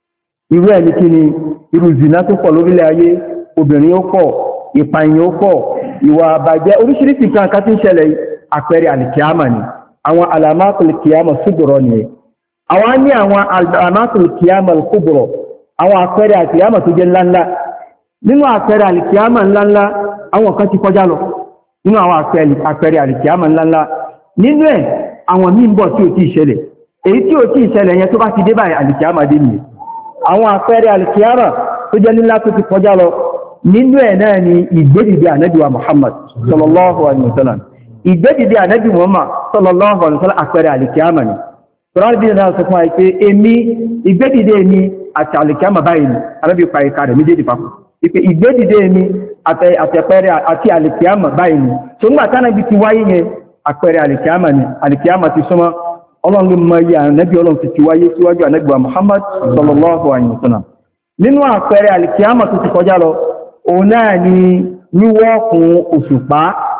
Speaker 1: irú ẹni kí ni irú zina tó pọ̀ lórílẹ̀ ayé obìnrin ó pọ̀ ìpànìyàn ó pọ̀ ìwà àbàjẹ́ oríṣiríṣi nǹkan kan tí ń ṣẹlẹ̀ àpẹẹrẹ àlìkíyàmà ni àwọn alamatul qiyamah sughra nìyẹn àwọn ní àwọn alamatul qiyamah kubra àwọn àpẹẹrẹ àlìkíyàmà tó jẹ́ ńláńlá nínú àpẹẹrẹ àlìkíyàmà ńláńlá àwọn kan ti kọjá lọ nínú àwọn àpẹẹrẹ àlìkíyàmà ńláńlá nínú ẹ̀ àwọn míì ń bọ̀ tí ò tí ìṣẹlẹ̀ èyí tí ò tí ìṣẹlẹ̀ yẹn tó bá ti dé báyìí àlìkíyàmà dé nìyẹn àwọn àpẹẹrẹ àlìkíyàmà tó jẹ́ ńlá tó ti kọjá lọ nínú ẹ̀ náà ni ìgbédìde ànábì wa Muhammad sallallahu alaihi wasallam ìgbédìde ànábì Muhammad sallallahu alaihi wasallam àpẹẹrẹ àlìkíyàmà ni tọ́lábí náà sọ fún àìpé èmi ìgbédìde mi àti àlìkíyàmà báyìí ni arábí pa ìka rẹ̀ méjèèjì papọ̀ ìpé ìgbédìde mi àtẹ̀pẹ̀rẹ̀ àti àlìkíyàmà báyìí ni tó ń gbà tánàbí ti wáyé yẹn àpẹẹrẹ àlìkíyàmà ni àlìkíyàmà ti súnmọ́ ọlọ́run ló mọ iye ànábì ọlọ́run ti ti wáyé síwájú ànábì wa Muhammad sallallahu alaihi wasallam nínú àpẹẹrẹ àlìkíyàmà tó ti kọjá lọ òun náà ni wíwọ́kùn òṣùpá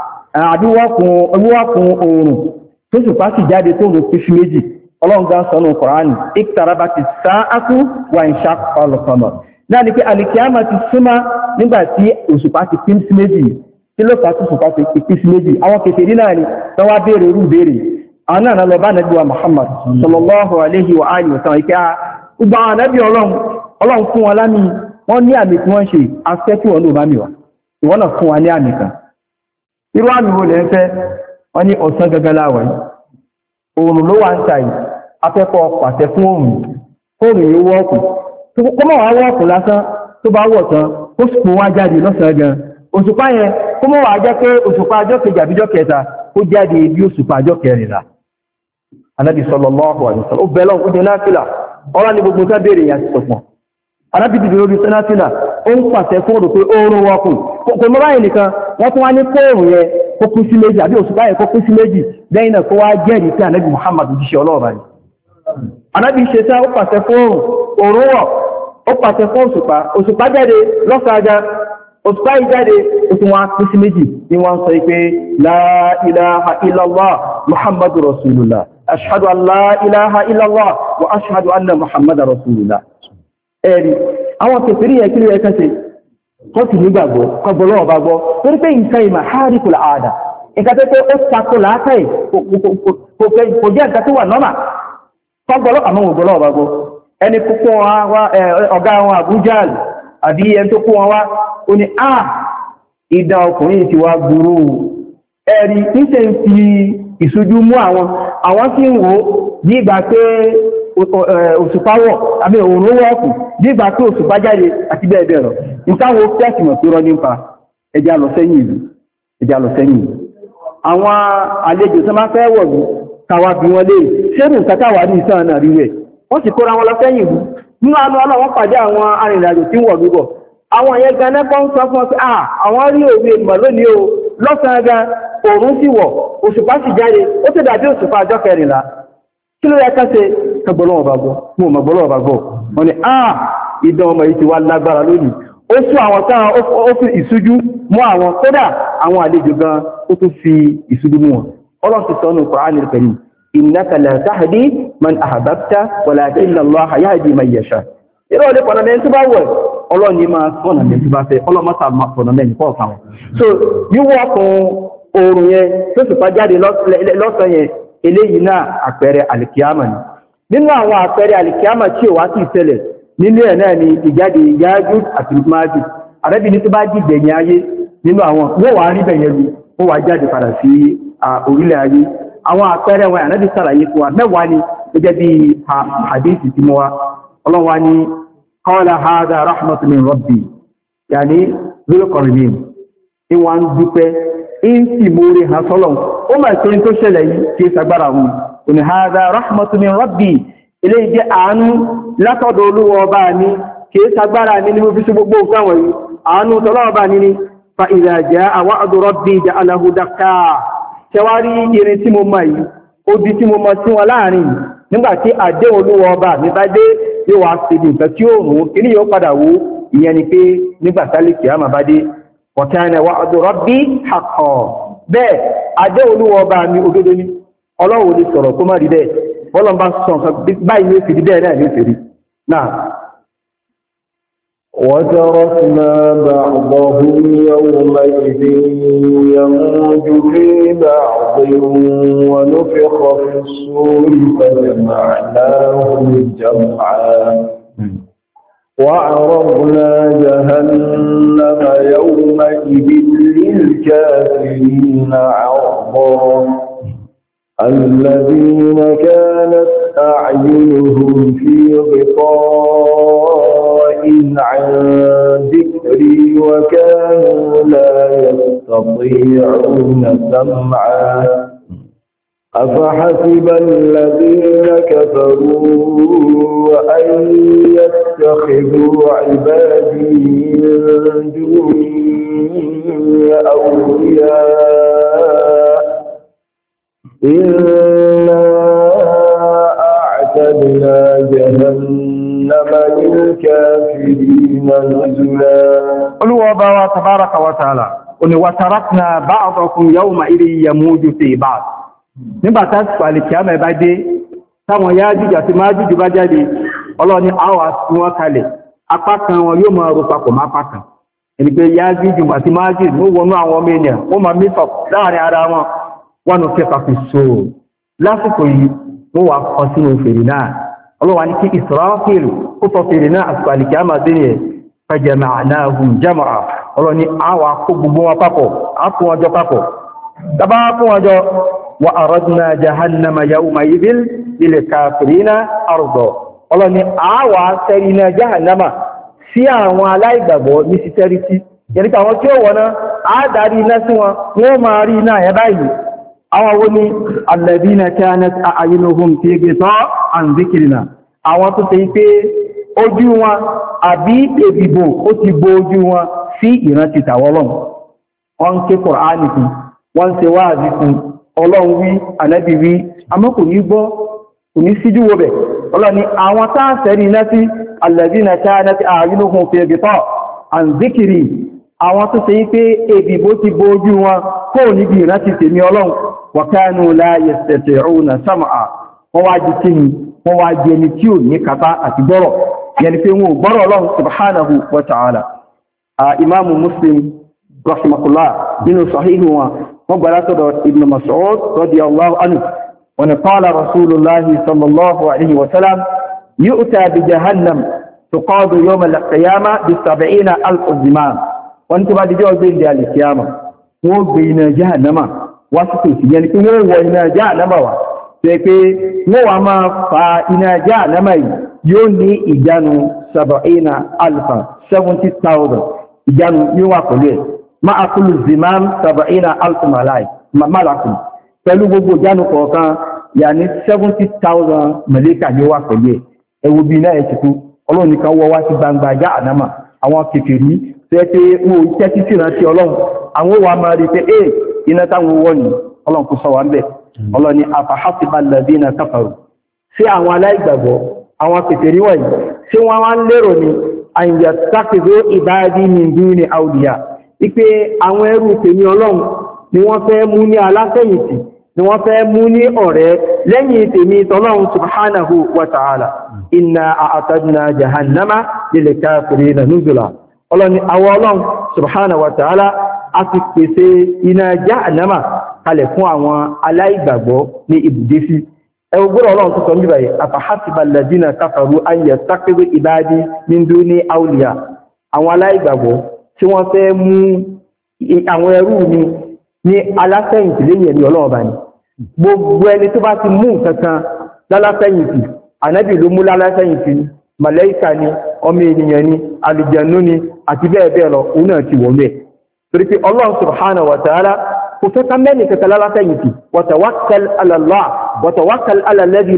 Speaker 1: àbí wíwọ́kùn oòrùn tó ṣùpá sì jáde tó rò pé sí méjì ọlọ́run gá sọ́nà Kùránì iqtarabati sa'atu wa inshaqqa al-qamar náà ni pé àlìkíyàmà ti súnmọ́ nígbàtí òṣùpá ti pín sí méjì tí ló fà tí òṣùpá ti pín sí méjì àwọn kèfèrí náà ni tán wá béèrè irú béèrè àwọn náà lọ bá nàbí wa Muhammad sallallahu alaihi wa alihi wa sallam ìkẹ́ gbogbo àwọn nàbí ọlọ́run fún wọn lámì wọ́n ní àmì tí wọ́n ṣe afẹ́ tí wọ́n ló bá mi wà ìwọ́n náà fún wa ní àmì kan irú àmì wo lẹ́ fẹ́ wọ́n ní ọ̀sán gẹ́gẹ́ láwọ̀ yìí oòrùn ló wà ń ta yìí afẹ́kọ̀ọ́ pàṣẹ fún oòrùn fóònù yìí wọ́ọ̀kù kó mọ̀ wá wọ́ọ̀kù lásán tó bá wọ̀ tán ó sì kún wá jáde lọ́sàn-án gan òṣùpá yẹn kó mọ̀ wá jẹ́ pé òṣùpá ọjọ́ kejì àbíjọ́ kẹta ó jáde bí òṣùpá ọjọ́ kẹrìnlá Ànábì sallallahu alaihi wasallam ó bẹ̀lọ́ ó dé náfìlà ọlá ní gbogbo tá béèrè yà sí sọ̀pọ̀ Ànábì dìde lórí náfìlà ó ń pàṣẹ fóònù pé oorun wọ́ọ̀kù kò mọ́ báyìí nìkan wọ́n tún wá ní fóònù yẹn kó kú sí méjì àbí òṣùpá yẹn kó kú sí méjì lẹ́yìn náà kó wá jẹ́rìí pé Ànábì Muhammad jíṣẹ́ Ọlọ́run ni Ànábì ṣe tá ó pàṣẹ fóònù oorun wọ̀ ó pàṣẹ fún òṣùpá òṣùpá jáde lọ́sàájá òṣùpá yìí jáde ó tún wá kú sí méjì ní wọ́n sọ pé la ilaha illallah muhammadu rasulullah ashhadu an la ilaha illallah wa ashhadu anna muhammadar rasulullah ẹ̀rí àwọn kèfèrí yẹ kílé ẹ̀kẹ́ ṣe wọ́n ti nígbàgbọ́ kọgbọ́lọ́ ọba gbọ́ torí pé nǹkan ìmọ̀ harikul àádà nǹkan tó pé ó takò látàí kò jẹ́ nǹkan tó wà nọ́mà kọgbọ́lọ́ àmọ́ ògbọ́lọ́ ọba gbọ́ ẹni kókó ọ̀gá wọn Àbújá àbí ẹni tó kó wọn wá ó ní à ìdá ọkùnrin ti wá gbúrú ẹ̀rí níṣẹ́ ń fi ìṣojú mú àwọn àwọn tí ń wò bí ìgbà pé òṣùpá wọ̀ àbí òòrùn wọ́ọ̀kù bí ìgbà pé òṣùpá jáde àti bẹ́ẹ̀ bẹ́ẹ̀ lọ nǹkan wo fẹ́ẹ̀sì mọ̀ tó rọ́ nípa ẹja lọ sẹ́yìn ìlú ẹja lọ sẹ́yìn ìlú àwọn àlejò tó máa fẹ́ wọ̀ ní káwà bí wọ́n lè ṣérù nǹkan táwà ní ìsàn náà rí rẹ̀ wọ́n sì kóra wọn lọ sẹ́yìn ìlú nínú àánú ọlọ́wọ́n pàdé àwọn arìnrìnàjò tí wọ̀ gbígbọ̀ àwọn yẹn gan nẹ́kọ́ ń sọ fún ọ pé à àwọn rí òwe ìmọ̀ lónìí o lọ́sàn-án gan òòrùn sì wọ̀ òṣùpá sì jáde ó sì dàbí òṣùpá ọjọ́ kẹrìnlá kí ló yẹ ká ṣe kẹgbọ́lọ́wọ́ bá gbọ́ mo mọ̀ gbọ́lọ́wọ́ bá gbọ́ wọn ni à ìdán ọmọ yìí ti wá lágbára lónìí ó sún àwọn táwọn ó fi ìṣújú mú àwọn kódà àwọn àlejò gan ó tún fi ìṣújú mú wọn ọlọ́run ti sọ nínú Qur'an al-Karim innaka la tahdi man ahbabta walakinna Allaha yahdi man yasha iro le pona men tó bá wọ̀ Ọlọ́run ni máa sọ́nà men tó bá fẹ́ Ọlọ́run ma sa ma pona men ko kan so you walk on orun yẹn tó sì pa jáde lọ́sàn yẹn eléyìí náà àpẹẹrẹ alikiyama ni nínú àwọn àpẹẹrẹ alikiyama tí ó wá sí ṣẹlẹ̀ nínú ẹ̀ náà ni ìjáde Yájúj àti Májúj Ànábì ní tó bá di gbẹ̀yìn ayé nínú àwọn wọ́n wá rí bẹ̀yẹn lu ó wá jáde padà sí orílẹ̀ ayé àwọn àpẹẹrẹ wọn Ànábì ṣàlàyé fún wa mẹ́wàá ni gẹ́gẹ́ bí hadithi tí mo wá Ọlọ́run wá ní qala hadha rahmatun min rabbi yàní Dhul-Qarnayn ní wọ́n ń dúpẹ́ in sì mórí ha sọ́lọ́n ó máa tó ń tó ṣẹlẹ̀ yìí kí sagbára wọn ní hadha rahmatun min rabbi ilé jẹ́ àánú látọ̀dọ̀ Olúwa ọba ní kí sagbára ní ní mo fi ṣe gbogbo nǹkan wọ̀nyí àánú tọ́lọ́ ọba ní ní fa idha jaa wa'du rabbi ja'alahu dakka ṣẹwárí irin tí mo mọ̀ yìí ó di tí mo mọ̀ sí wọn láàrin nígbàtí àdé Olúwa ọba mi bá dé yóò wá sí ibi nǹkan tí ó mú kí ní yóò padà wó ìyẹn ni pé nígbàtálì kìámà bá dé wa kana wa'du rabbi haqqan bẹ́ẹ̀ àdé Olúwa ọba mi òdodo ni Ọlọ́run lè sọ̀rọ̀ kó má rí bẹ́ẹ̀ Ọlọ́run bá sọ nǹkan báyìí ní ó fi rí bẹ́ẹ̀ náà ní ó fi rí náà
Speaker 2: وتركنا بعضهم يومئذ يموج في بعض ونفخ في الصور فجمعناهم جمعا وعرضنا جهنم يومئذ للكافرين عرضا الذين كانت أعينهم في غطاء عن ذكري وكانوا لا يستطيعون سمعا أفحسب الذين كفروا أن يتخذوا عبادي من دوني أولياء إنا أعتدنا جهنم للكافرين نزلا
Speaker 1: قلوا أبا تبارك وتعالى وتركنا بعضكم يومئذ يموج في بعض nígbà tá sì pàlì kí á mẹ́ bá dé táwọn Yájúj àti Májúj bá jáde Ọlọ́run ní àwà tí wọ́n kalẹ̀ apá kan wọn yóò máa ro papọ̀ má apá kan ẹni pé Yájúj àti Májúj mú wọnú àwọn ọmọ ènìyàn wọ́n máa mítọ̀ láàrin ara wọn wọ́n nù kẹfà fi so lásìkò yìí wọ́n wà kọ sínú fèrè náà Ọlọ́run ní kí Israfil kó sọ fèrè náà àti pàlì kí á máa dé yẹn fajama'nahum jam'a Ọlọ́run ní àwà kó gbogbo wọn papọ̀ á kó wọn jọ papọ̀ tàbá kó wọn jọ وأردنا جهنم يومئذ للكافرين أرضا ọlọ́ni àwà tẹ́rí iná jahannama sí àwọn aláìgbàgbọ́ ní sí tẹ́rí sí yẹnìkà àwọn tí ó wọ́ná àádárí iná sí wọn wọ́n máa rí iná ẹ̀ báyìí àwọn wo ni alladhina kanat a'yunuhum fi ghita' an dhikrina àwọn tó ṣe pé ojú wọn àbí èbìbò ó ti bo ojú wọn sí ìrántí tàwọ́lọ́n wọ́n ké Kùránì fún wọ́n ṣe wáàzí fún ọlọ́run wí ànábì wí àmọ́ kò ní gbọ́ kò ní síjú wo bẹ̀ ọlọ́ni àwọn táàsẹ̀rí iná sí alladhina kanat a'yunuhum fi ghita' an dhikri àwọn tó ṣe yí pé èbìbò ti bo ojú wọn kó níbi ìrántí tèmi ọlọ́run wa kanu la yastati'una sam'a wọ́n wá jí kí ni wọ́n wá jẹ́ ni tí ò ní kàtà àti gbọ́rọ̀ yẹni pé wọn ò gbọ́rọ̀ ọlọ́run subhanahu wa ta'ala imamu Muslim rahimahullah nínú sahihu wọn wọ́n gbà látọ̀dọ̀ Ibn Mas'ud radiyallahu anhu wọn ni qala rasulullahi sallallahu alaihi wa sallam yu'ta bi jahannam tuqadu yawm al-qiyamah bi sab'ina alf zimam wọ́n tí bá dijọ́ gbé ìdí alìkíyàmà wọ́n gbé iná jahannama wá sí kò sí yẹni pé wọ́n wọ iná jahannama wá tẹ́ pé wọ́n wá máa fa iná jahannama yìí yóò ní ìjánu sab'ina alfa seventy thousand ìjánu yóò wà pẹ̀lú ẹ̀ ma'a kulli zimam sab'ina alfa malakun pẹ̀lú gbogbo ìjánu kọ̀ọ̀kan yàní seventy thousand màláíkà yóò wà pẹ̀lú ẹ̀ ẹwọ bí iná ẹ̀ ti kú ọlọ́run nìkan wọ́ wá sí gbangba jahannama àwọn kèfèrí tẹ́ pé wọ́n tẹ́ títí rántí ọlọ́run àwọn wà máa rí pé eh iná táwọn wọ́n ní ọlọ́run kò sọ wà ń bẹ̀ ọlọ́run ni afahasiba alladhina kafaru sí àwọn aláìgbàgbọ́ àwọn kèfèrí wọ̀nyí sí wọ́n wá ń lérò ní an yattakhidhu ibadi min duni awliya ipé àwọn ẹrú tèmi ọlọ́run ni wọ́n fẹ́ mú ní aláfẹ̀yìntì ni wọ́n fẹ́ mú ní ọ̀rẹ́ lẹ́yìn tèmi tọ́lọ́run subhanahu wa ta'ala inna a'tadna jahannama lil kafirina nuzula ọlọ́ni àwọn ọlọ́run subhanahu wa ta'ala a ti pèsè iná jahannama kalẹ̀ fún àwọn aláìgbàgbọ́ ní ibùdé sí ẹgbẹ́rẹ̀ ọlọ́run tó sọ níbàyí afahasiba alladhina kafaru an yattakhidhu ibadi min duni awliya àwọn aláìgbàgbọ́ tí wọ́n fẹ́ mú àwọn ẹrú mi ní aláfẹ̀yìntì lẹ́yìn ẹ̀mí ọlọ́run bá ní gbogbo ẹni tó bá ti mú kankan láláfẹ̀yìntì ànábì ló mú láláfẹ̀yìntì màláíkà ni ọmọ ènìyàn ni àlùjànnú ni àti bẹ́ẹ̀ bẹ́ẹ̀ lọ òun náà ti wọ́n bẹ́ẹ̀ torí pé Allah subhanahu wa ta'ala kò fẹ́ ká mẹ́rin kẹta lálátẹ́yìntì wa tawakkal ala Allah wa tawakkal ala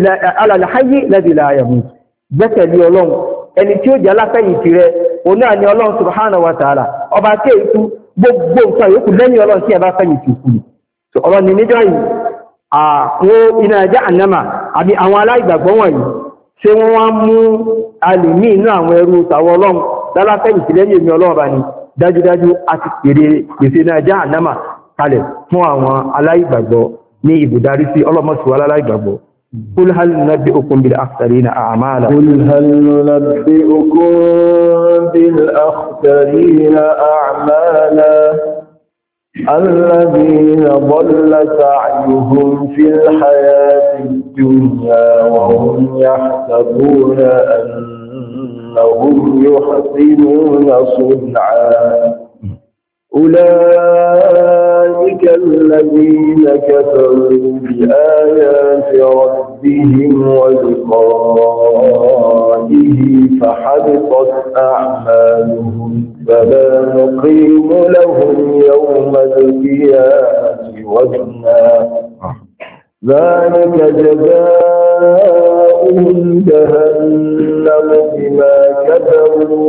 Speaker 1: al-hayy alladhi la yamut gbẹ́kẹ̀lé ọlọ́run ẹni tí ó jẹ́ alátẹ́yìntì rẹ̀ òun náà ni Allah subhanahu wa ta'ala ọba tí èkú gbogbo nǹkan yòókù lẹ́yìn ọlọ́run tí ẹ bá fẹ́yìntì kú ni ọlọ́run ni níjọ́ yìí àwọn iná jahannama àbí àwọn aláìgbàgbọ́ wọ̀nyí ṣé wọ́n wá mú alìmí inú àwọn ẹrú tàwọn ọlọ́run lálátẹ́yìntì lẹ́yìn èmi ọlọ́run bá ní dájúdájú àti pèrè pèsè náà jahannama kalẹ̀ fún àwọn aláìgbàgbọ́ ní ibùdarí sí ọlọ́mọ̀síwá aláìgbàgbọ́. قل هل ننبئكم بالأخسرين أعمالا
Speaker 2: قل هل ننبئكم بالأخسرين أعمالا الذين ضل سعيهم في الحياة الدنيا وهم يحسبون أنهم يحسنون صنعا أولئك الذين كفروا بآيات ربهم ولقائه فحبطت أعمالهم فلا نقيم لهم يوم القيامة وزنا ذلك جزاؤهم جهنم بما كفروا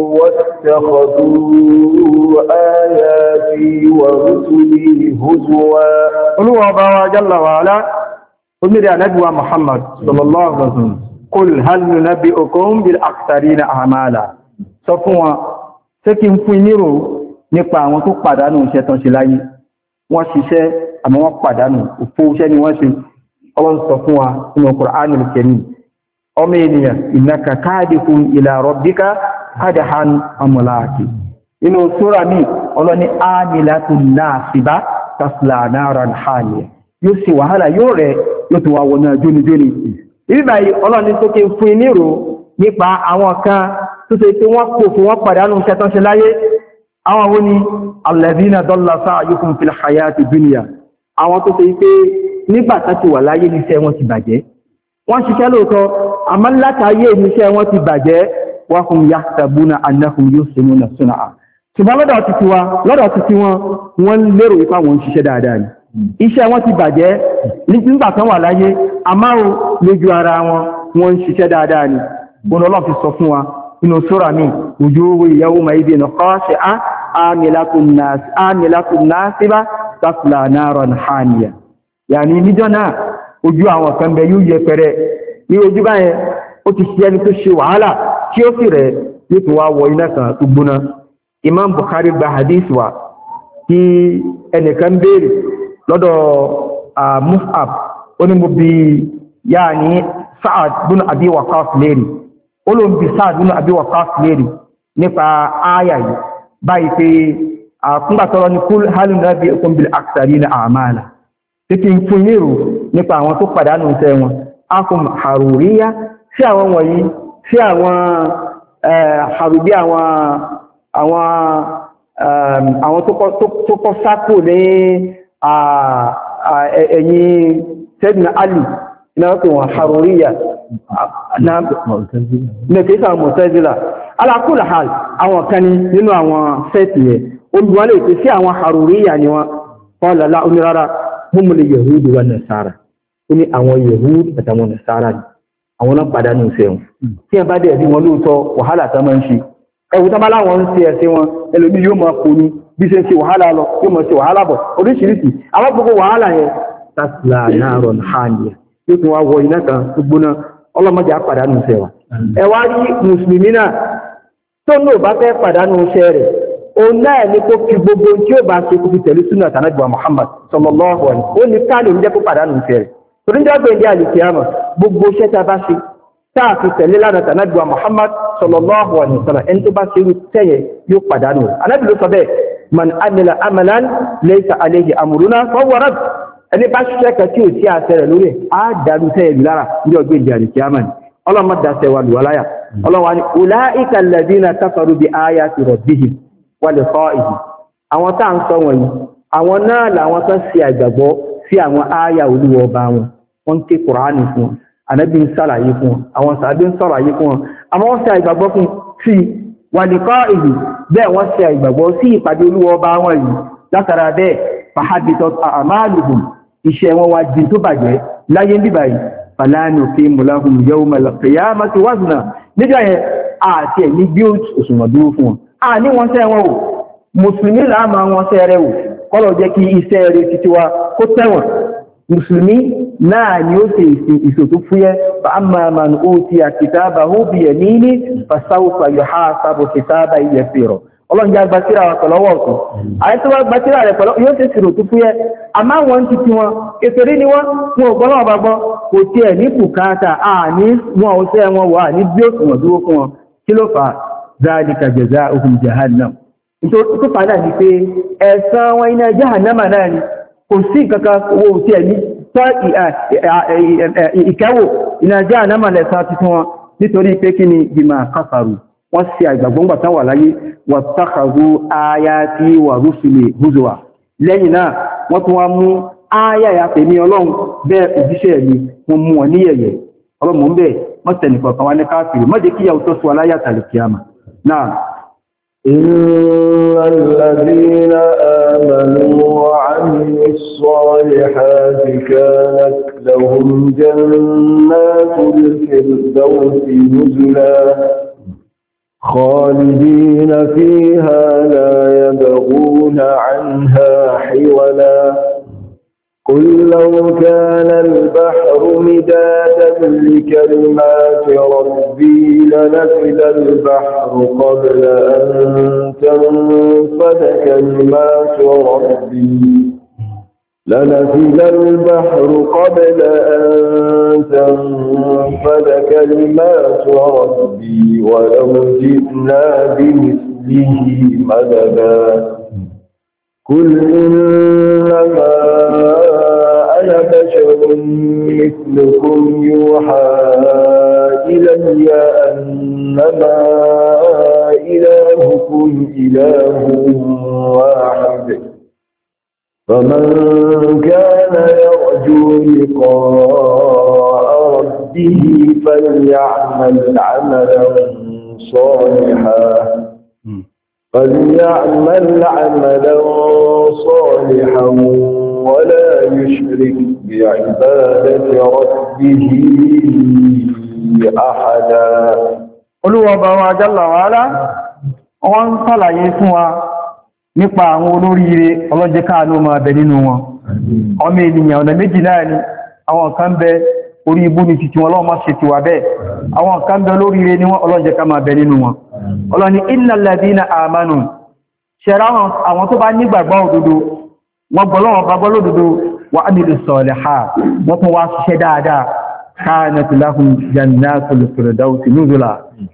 Speaker 2: واتخذوا آياتي ورسلي هزوا قلوا الله جل وعلا قل يا نبي محمد صلى الله عليه وسلم قل هل ننبئكم بالأخسرين أعمالا صفوا سكن فينيرو nípa àwọn tó pàdánù iṣẹ́ tán ṣe láyé wọ́n ṣiṣẹ́ àmọ́ wọ́n pàdánù òfò iṣẹ́ ni wọ́n ṣe Ọlọ́run sọ fún wa nínú Qur'anul Karim ọmọ ènìyàn innaka kadihun ila rabbika kadahan amulaki inú súra mi Ọlọ́run ní amilatun nasiba tasla naran hamiya yóò sì wàhálà yóò rẹ̀ yóò tún wà wọnà jónijóni ìbáyìí Ọlọ́run ní tó ké fún inírò nípa àwọn kan tó ṣe pé wọ́n kò fún wọn pàdánù iṣẹ́ tán ṣe láyé àwọn wo ni alladhina dalla sa'yuhum fil hayati dunya àwọn tó ṣe pé nígbà tá ti wà láyé ní iṣẹ́ wọn ti bàjẹ́ wọ́n ṣiṣẹ́ lóòótọ́ àmọ́ látàáyé iṣẹ́ wọn ti bàjẹ́ wa hum yahsabuna annahum yuhsinuna sun'a ṣùgbọ́n lọ́dọ̀ ti tiwa lọ́dọ̀ ti tiwọn wọ́n lérò ipá wọn ṣiṣẹ́ dáadáa ni iṣẹ́ wọn ti bàjẹ́ nígbà tán wà láyé àmọ́ lójú ara wọn wọ́n ṣiṣẹ́ dáadáa ni bọ́n Ọlọ́run fi sọ fún wa inú sura mi wujuhu yawma idhin khashi'a amilatun nas amilatun nasiba tasla naran hamiya yàní níjọ́ náà ojú àwọn kan bẹ yóò yẹ pẹrẹ ní ojú báyẹn ó ti ṣe ẹni tó ṣe wàhálà tí ó sì rẹ̀ yóò tún wá wọ iná kan tó gbóná. Imam Bukhari gba hadith wa tí ẹnìkan béèrè lọ́dọ̀ Mus'ab ó ní mo bi yàní Sa'ad bin Abi Waqqas léèrè ó ló ń bi Sa'ad bin Abi Waqqas léèrè nípa ááyà yìí báyìí pé àkúngbàtọ́rọ ní kul hal nunabbi'ukum bil akhsarina a'mala títí ń fún yírò nípa àwọn tó pàdánù iṣẹ́ wọn akùn haruriya sí àwọn wọ̀nyí sí àwọn harubi àwọn àwọn àwọn tó kọ́ sákò ní ẹ̀yìn Sayyidina Ali iná wọ́n pè wọ́n haruriya ní kìíṣà Mu'tazila ala kulli hal àwọn kan nínú àwọn sẹ́ẹ̀tì yẹn olùwọ́n lè pè sí àwọn haruriya ni wọ́n qala la onírárá humul yahudu wa nasara ní àwọn yahudu àtàwọn nasara ni àwọn náà pàdánù sẹ́wọ̀n tí ẹ bá dẹ̀ bí wọn lóòótọ́ wàhálà tán máa ń ṣe ẹwù tán bá láwọn ń ṣe ẹ̀sẹ̀ wọn ẹlòmí yóò máa kò ní bí ṣe ń ṣe wàhálà lọ yóò máa ṣe wàhálà bọ̀ oríṣiríṣi àwọn gbogbo wàhálà yẹn tasla naron haniya yóò tún wá wọ iná kan tó gbóná ọlọ́mọdé á pàdánù sẹ́wọ̀n ẹ wá rí mùsùlùmí náà tó ní ò bá fẹ́ pàdánù iṣẹ́ rẹ̀ òun náà ní kó fi gbogbo tí ó bá ṣe kó fi tẹ̀lé súnà tànàbí wa Muhammad sallallahu alaihi wasallam ó ní káàlù ń jẹ́ kó pàdánù ìfẹ́ rẹ̀ torí jẹ́ pé ìdí àlìkìyàmà gbogbo iṣẹ́ tá a bá ṣe táà fi tẹ̀lé lánàá tànàbí wa Muhammad sallallahu alaihi wasallam ẹni tó bá ṣe irú tẹ́yẹ yóò pàdánù rẹ̀ anábì ló sọ bẹ́ẹ̀ man amila amalan laysa alayhi amruna fahuwa radd ẹni bá ṣiṣẹ́ kan tí ò sí àṣẹ rẹ̀ lórí á dàrú tẹ́yẹ lù lára ní ọjọ́ ìdí àlìkìyàmà ni ọlọ́mọ dàṣẹ wa lù wá láyà ọlọ́wà ni ulaika alladhina kafaru bi ayati rabbihim wa liqa'ihi àwọn tá ń sọ wọ̀nyí àwọn náà làwọn tó ṣe àgbàgbọ́ sí àwọn ááyà Olúwa ọba wọn wọ́n ké Kùránì fún wọn Ànábì ń ṣàlàyé fún wọn àwọn sàábé ń ṣàlàyé fún wọn àmọ́ wọ́n ṣe àgbàgbọ́ fún sí wa liqa'ihi bẹ́ẹ̀ wọ́n ṣe àgbàgbọ́ sí ìpàdé Olúwa ọba wọn yìí látara bẹ́ẹ̀ fahabitat a'maluhum iṣẹ́ wọn wá di tó bàjẹ́ láyé ń bíbà yìí fala nuqimu lahum yawmal qiyamati wazna nígbà yẹn àti ẹ̀mí bí òṣùwọ̀n dúró fún wọn a ní wọ́n sẹ́ wọn ò mùsùlùmí láàmà wọn sẹ́ rẹ̀ ò kọ́lọ̀ jẹ́ kí iṣẹ́ rẹ̀ títí wa kó tẹ́wọ̀n mùsùlùmí náà ni ó ṣe ìṣò tó fúyẹ́ fa amma man utiya kitabahu bi yamini fa sawfa yuhasabu hisaban yasira ọlọ́run jẹ́ agbátírà wa pẹ̀lọ́wọ́ ọ̀tún àyẹ́tí wọ́n gbátírà rẹ̀ pẹ̀lọ́ yóò ṣe ìṣirò tó fúyẹ́ àmá wọn ti ti wọn ètòrí ni wọ́n wọn ò gbọ́ náà bá gbọ́ kò tiẹ̀ ní bùkátà àní wọn ò sẹ́ wọn wà ní bí òṣùwọ̀n dúró fún wọn kí ló fà á ذلك جزاؤهم جهنم tó fàádà ní pé ẹ̀san wọn iná jahannama náà ni kò sí kankan owó tí ẹ̀mí tọ́ ìkẹwò iná jahannama lẹ́san ti fún wọn nítorí pé kí ni bima kafaru wọ́n sí àgbàgbọ́ngbà tán wà láyé wattakhadhu ayati wa rusuli huzwa lẹ́yìn náà wọ́n tún wá mú ááyà tèmi ọlọ́run bẹ́ẹ̀ òjíṣẹ́ mi wọ́n mú wọn ní yẹ̀yẹ̀ ọlọ́run bẹ́ẹ̀ mọ́sẹ̀nìkọ̀ọ̀kan wá ní káàkiri mọ́jẹ́ kíyàwó tó sọ aláyàtà lè kíyàmà نعم
Speaker 3: إن الذين آمنوا وعملوا الصالحات كانت لهم جنات الفردوس نزلا خالدين فيها لا يبغون عنها حولا قل لو كان البحر مدادا لكلمات ربي لنفد البحر قبل أن تنفد كلمات ربي لنفد البحر قبل أن تنفد كلمات ربي ولو جئنا بمثله مددا قل إنما أنا بشر مثلكم يوحى إلي أنما إلهكم إله واحد فمن كان يرجو لقاء ربه ربه فليعمل عملا صالحا فليعمل عملا صالحا ولا يشرك بعبادة ربه أحدا.
Speaker 1: Olúwa Ọba wa Jalla wa Ala wọ́n ń ṣàlàyé fún wa nípa àwọn olóríire ọlọ́jẹ́ káàánú máa bẹ nínú wọn. Ọmọ ènìyàn ọ̀nà méjì náà ni àwọn kan bẹ orí ibú ni títí wọn lọ́wọ́ máa ṣe ti wà bẹ́ẹ̀. Àwọn kan bẹ olóríire ni wọ́n ọlọ́jẹ́ ká máa bẹ nínú wọn. Ọlọ́ni innal ladhina amanu ṣẹ̀rá àwọn tó bá nígbàgbọ́ òdodo wọ́n gbọ́ lọ́wọ́ bá gbọ́ lódodo wa amilus solihat wọ́n tún wá ṣiṣẹ́ dáadáa kanat lahum jannatul firdausi nuzula.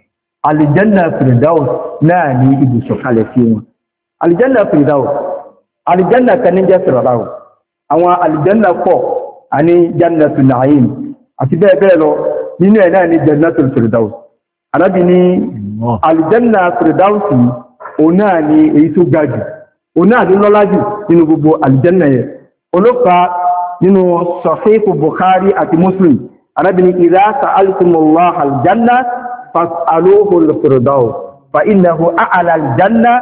Speaker 1: Alìjẹ́nà Firdaus náà ní ibùsọ̀kalẹ̀ sí wọn. Alìjẹ́nà Firdaus, alìjẹ́nà kan ní jẹ́ Firdaus. Àwọn alìjẹ́nà pọ̀, a ní Jannatul Na'im, àti bẹ́ẹ̀ bẹ́ẹ̀ lọ, nínú ẹ̀ náà ní Jannatul Firdaus. Ànábì ní alìjẹ́nà Firdaus òun náà ní èyí tó ga jù, òun náà ní lọ́lá jù nínú gbogbo alìjẹ́nà yẹn. Olófà nínú Sahih Bukhari àti Muslim, Ànábì ní idha sa'altumullaha al-janna fas'aluhu al-firdaus fa innahu a'la al-janna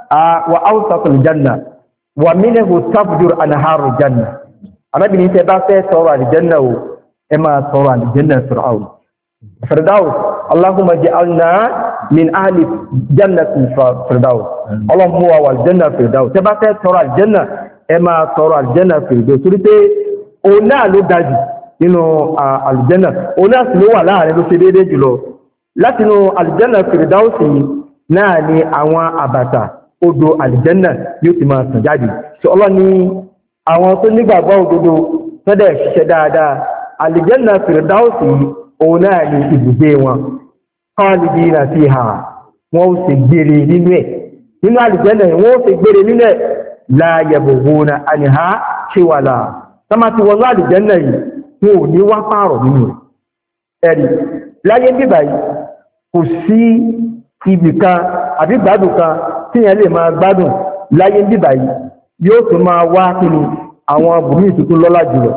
Speaker 1: wa awsat al-janna wa minhu tafjur anharu al-janna. Ànábì ní tẹ́ bá fẹ́ sọ̀rọ̀ al-janna o ẹ máa sọ̀rọ̀ al-janna fir'aun firdaus allahumma ja'alna min ahli jannati firdaus allahumma wa wal janna firdaus. Tẹ́ bá fẹ́ sọ̀rọ̀ al-janna ẹ máa sọ̀rọ̀ al-janna firdaus torí pé ọ̀nà ló dájú nínú al-janna ọ̀nà sì ló wà láàrin ló ṣe déédéé jùlọ. Látinú alìjẹ́nà Firdausi náà ni àwọn àbàtà odò alìjẹ́nà yóò ti máa sàn jáde. Ṣé Ọlọ́run ní àwọn tó nígbàgbọ́ òdodo tọ́dẹ̀ ṣiṣẹ́ dáadáa, alìjẹ́nà Firdausi òun náà ni ibùgbé wọn. Khalidina fiha wọ́n ó sì gbére nínú ẹ̀. Nínú alìjẹ́nà wọ́n ó sì gbére nínú ẹ̀ la yabghuna anha hiwala. Tọ́mà ti wọ́n alìjẹ́nà yìí wọn ò ní wá pààrọ̀ nínú ẹ̀. Ẹ̀rí láyé bíbà yìí kò sí ibì kan àbí gbádùn kan tí yẹn lè máa gbádùn láyé bíbà yìí yóò tún máa wá kíni àwọn bùnmí ìtùtù lọ́lá jùlọ.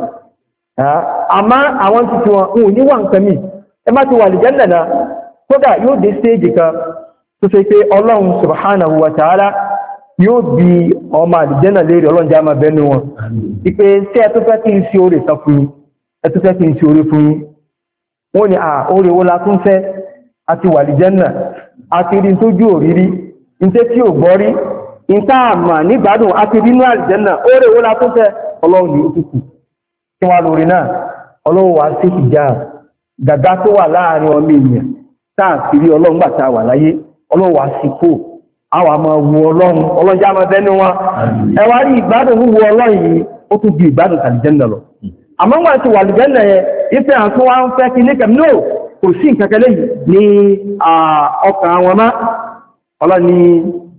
Speaker 1: Àmá àwọn títí wọn ò ní wà nǹkan mìí ẹ má ti wà lè jẹ́nà náà kódà yóò dé stéèjì kan tó fẹ́ pé Ọlọ́run subhanahu wa ta'ala yóò bí ọmọ àlìjẹ́nà lérí Ọlọ́run já máa bẹ́nu wọn ìpé tí ẹ tó fẹ́ kí n sí oore kan fún yín ẹ tó fẹ́ kí n sí oore fún yín wọ́n ni à oore wo la tún fẹ́ àti wà àlìjẹ́nà àti rí tó jú òrírí ìtẹ́ tí ò gbọ́ rí ìta àmà nígbàdùn àti rí ní àlìjẹ́nà oore wo la tún fẹ́ Ọlọ́run ní òkùnkù kí wọ́n lórí náà Ọlọ́run wá sí ìjà gàgá tó wà láàrin ọmọ èèyàn táà sí rí Ọlọ́run gbà tá wà láyé Ọlọ́run wá sí kó àwa máa wu Ọlọ́run Ọlọ́run já máa bẹ́nu wọn ẹ wá rí ìgbádùn wúwo Ọlọ́run yìí ó tún di ìgbádùn àlìjẹ́nà lọ àmọ́ wọ́n ti wà àlìjẹ́nà yẹn ìfẹ́ àtún wá ń fẹ́ kí ní kẹm náà kò sí nǹkan kẹlẹ́ ní ọkàn wọn má Ọlọ́run ní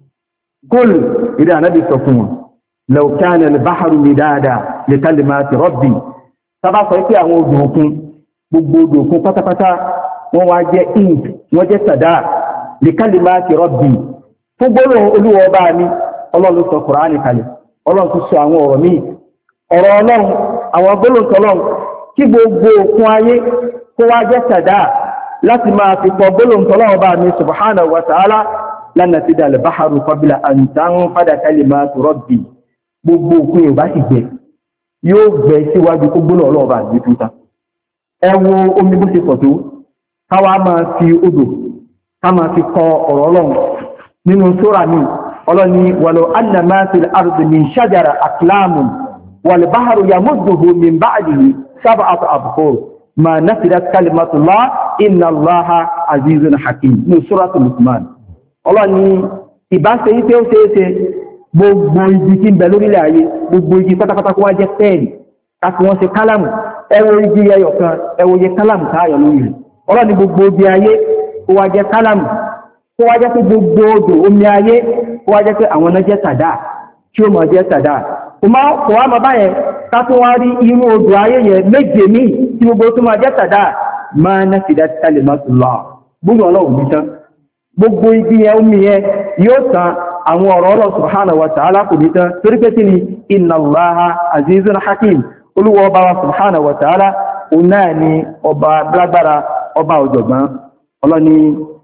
Speaker 1: góòlù ìrẹ́ ànábì sọ fún wọn law kana al-bahru midada li kalimati rabbi sábà sọ pé àwọn odò òkun gbogbo odò òkun pátápátá wọ́n wá jẹ́ ink wọ́n jẹ́ sàdá li kalimati rabbi fún gbọ́nà olúwọ ọba mi Ọlọ́run sọ Kùránì kalẹ̀ Ọlọ́run tó sọ àwọn ọ̀rọ̀ míì ọ̀rọ̀ Ọlọ́run àwọn gbọ́nà Ọlọ́run kí gbogbo òkun ayé kó wá jẹ́ sàdá láti máa fi pọ̀ gbọ́nà Ọlọ́run ọba mi subhanahu wa ta'ala lanafida al-bahru qabla an tanfada kalimatu rabbi gbogbo òkun yóò bá sì gbẹ yóò gbẹ síwájú kó gbóná ọlọ́ọ̀bá ní púpá ẹwọ omi bó ṣe pọ̀ tó káwà máa fi odò ká máa fi kọ ọ̀rọ̀ Ọlọ́run nínú sura mi Ọlọ́run ní walau anna ma fil ardi min shajara aqlamun wal bahru yamudduhu min ba'dihi sab'atu abhur ma nafidat kalimatullah inna Allaha azizun hakim ní suratul Luqman Ọlọ́run ní ìbáṣe yí pé ó ṣeéṣe gbogbo igi tí ń bẹ lórílẹ̀ ayé gbogbo igi pátápátá kó wá jẹ́ pẹ́ẹ̀lì láti wọ́n ṣe kálàmù ẹwọ igi ẹyọ kan ẹwọ yẹ kálàmù káyọ̀ lórí rẹ̀ Ọlọ́run ní gbogbo igi ayé kó wá jẹ́ kálàmù kó wá jẹ́ pé gbogbo odò omi ayé kó wá jẹ́ pé àwọn náà jẹ́ tàdá tí ó mọ̀ jẹ́ tàdá kò wá mọ̀ báyẹn ká tó wá rí irú odò ayé yẹn méje míì tí gbogbo tó máa jẹ́ tàdá máa ná fìdá kalimatullah gbogbo Ọlọ́run ní tán gbogbo igi yẹn omi yẹn yóò tán àwọn ọ̀rọ̀ Allah subhanahu wa ta'ala kò ní tán torí pé kí ni inna Allaha azizun hakim olúwọ ọba wa subhanahu wa ta'ala
Speaker 2: náà ni ọba lágbára ọba ọ̀jọ̀gbọ́n ọlọ́ni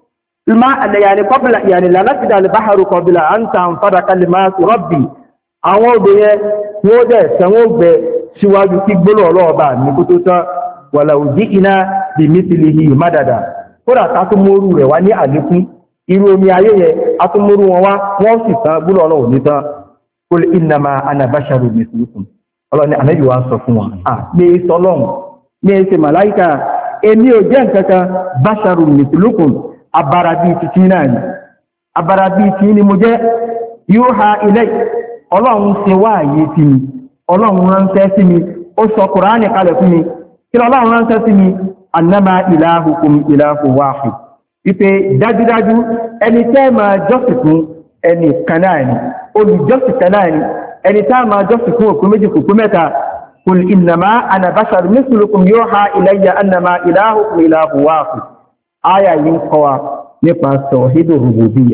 Speaker 2: ma yani qabla yani la nafida al-bahru qabla an tanfada kalimatu rabbi àwọn obìnrin wọ́n dẹ̀ sẹ́wọ́n gbẹ síwájú kí gbólọ̀ ọlọ́ọ̀bá ní kó tó tán walau ji'na bi mithlihi madada kódà ká tó mórú rẹ̀ wá ní àlékún irú omi ayé yẹ a tó mórú wọn wá wọ́n sì tán gbólọ̀ ọlọ́ọ̀ ní tán qul innama ana basharun mithlukum ọlọ́ni ànábì wa sọ fún wọn à ní sọlọ́run ní ẹsẹ̀ màláìkà èmi ò jẹ́ nǹkan kan basharun mithlukum abara bíi titi náà ni abara bíi ti ni mo jẹ́ yuha ilay ọlọ́run ṣe wáyé sí mi ọlọ́run ránṣẹ́ sí mi ó sọ kùránì kalẹ̀ fún mi kí ọlọ́run ránṣẹ́ sí mi annama ilahukum ilahu wahid wípé dájúdájú ẹni tẹ́ máa jọ́sìn fún ẹni kan náà ni olùjọ́sìn kan náà ni ẹni tá máa jọ́sìn fún òkú méjì kòkó mẹ́ta qul innama ana basharun mithlukum yuha ilayya annama ilahukum ilahu wahid aya yìí ń kọ́ wa nípa tawhidu rububiyya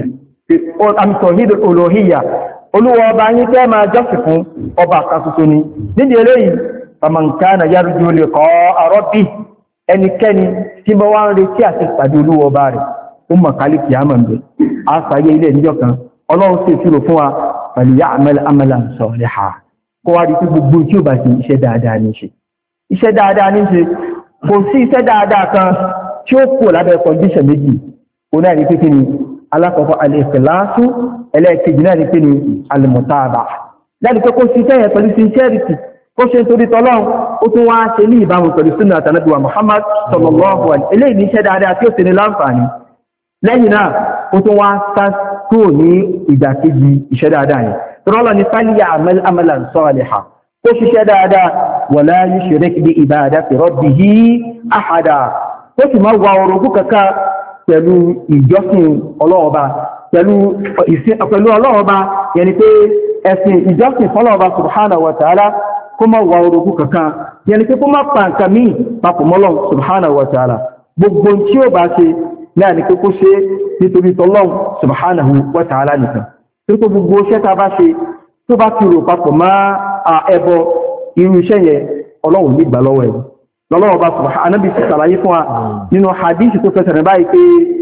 Speaker 2: àmì tawhidu uluhiyya olúwa ọba yín tẹ́ máa jọ́sìn fún ọba kan ṣoṣo ni nídi eléyìí faman kana yarju liqa'a rabbih ẹnikẹ́ni tí bá wá ń retí àti pàdé olúwa ọba rẹ̀ ó mọ̀ kálí kìí àmà ń bẹ̀ àṣàyẹ ilé ìjọ kan ọlọ́run sì ṣírò fún wa falya'mal amalan salihan kó wá di tí gbogbo tí ó bá ṣe iṣẹ́ dáadáa ní ṣe iṣẹ́ dáadáa ní ṣe kò sí iṣẹ́ dáadáa kan tí ó kò lábẹ́ kọndíṣẹ̀ méjì ó náà ní pé kí ni alákọ̀ọ́kọ́ al-ikhlasu ẹlẹ́ẹ̀kejì náà ní pé ni al-mutaba'ah láti pé kó sí tẹ́yẹ pẹ̀lú sincerity kó ṣe torí tọ́lọ́run ó tún wá ṣe ní ìbámu pẹ̀lú sunnah Ànábì wa Muhammad sallallahu alaihi eléyìí ní iṣẹ́ dáadáa tí ó ṣe ní láǹfààní lẹ́yìn náà ó tún wá sá kúrò ní ìdàkejì iṣẹ́ dáadáa yẹn tọ́lọ́ ni falya'mal amalan salihan kó ṣiṣẹ́ dáadáa wala yushrik bi ibadati rabbihi ahada ó sì máa wà orogún kàkà pẹ̀lú ìjọsìn ọlọ́ọ̀ba pẹ̀lú ọlọ́ọ̀ba yẹni pé ẹ̀sìn ìjọsìn fọ́lọ́ọ̀ba subhanahu wa ta'ala kó máa wà orogún kàkà yẹni pé kó máa pàǹkà míì papọ̀ mọ́lọ́ subhanahu wa ta'ala gbogbo tí ó bá ṣe náà ni pé kó ṣe nítorí tọ́lọ́ subhanahu wa ta'ala nìkan tó kó gbogbo iṣẹ́ ta bá ṣe tó bá ti rò papọ̀ máa ẹbọ irú iṣẹ́ yẹn ọlọ́run ní ìgbà lọ́wọ́ ẹ̀rọ lọ́lọ́wọ́ bá subhanahu anábì sí sàlàyé fún wa nínú hadithi tó fẹsẹ̀rẹ̀ báyìí pé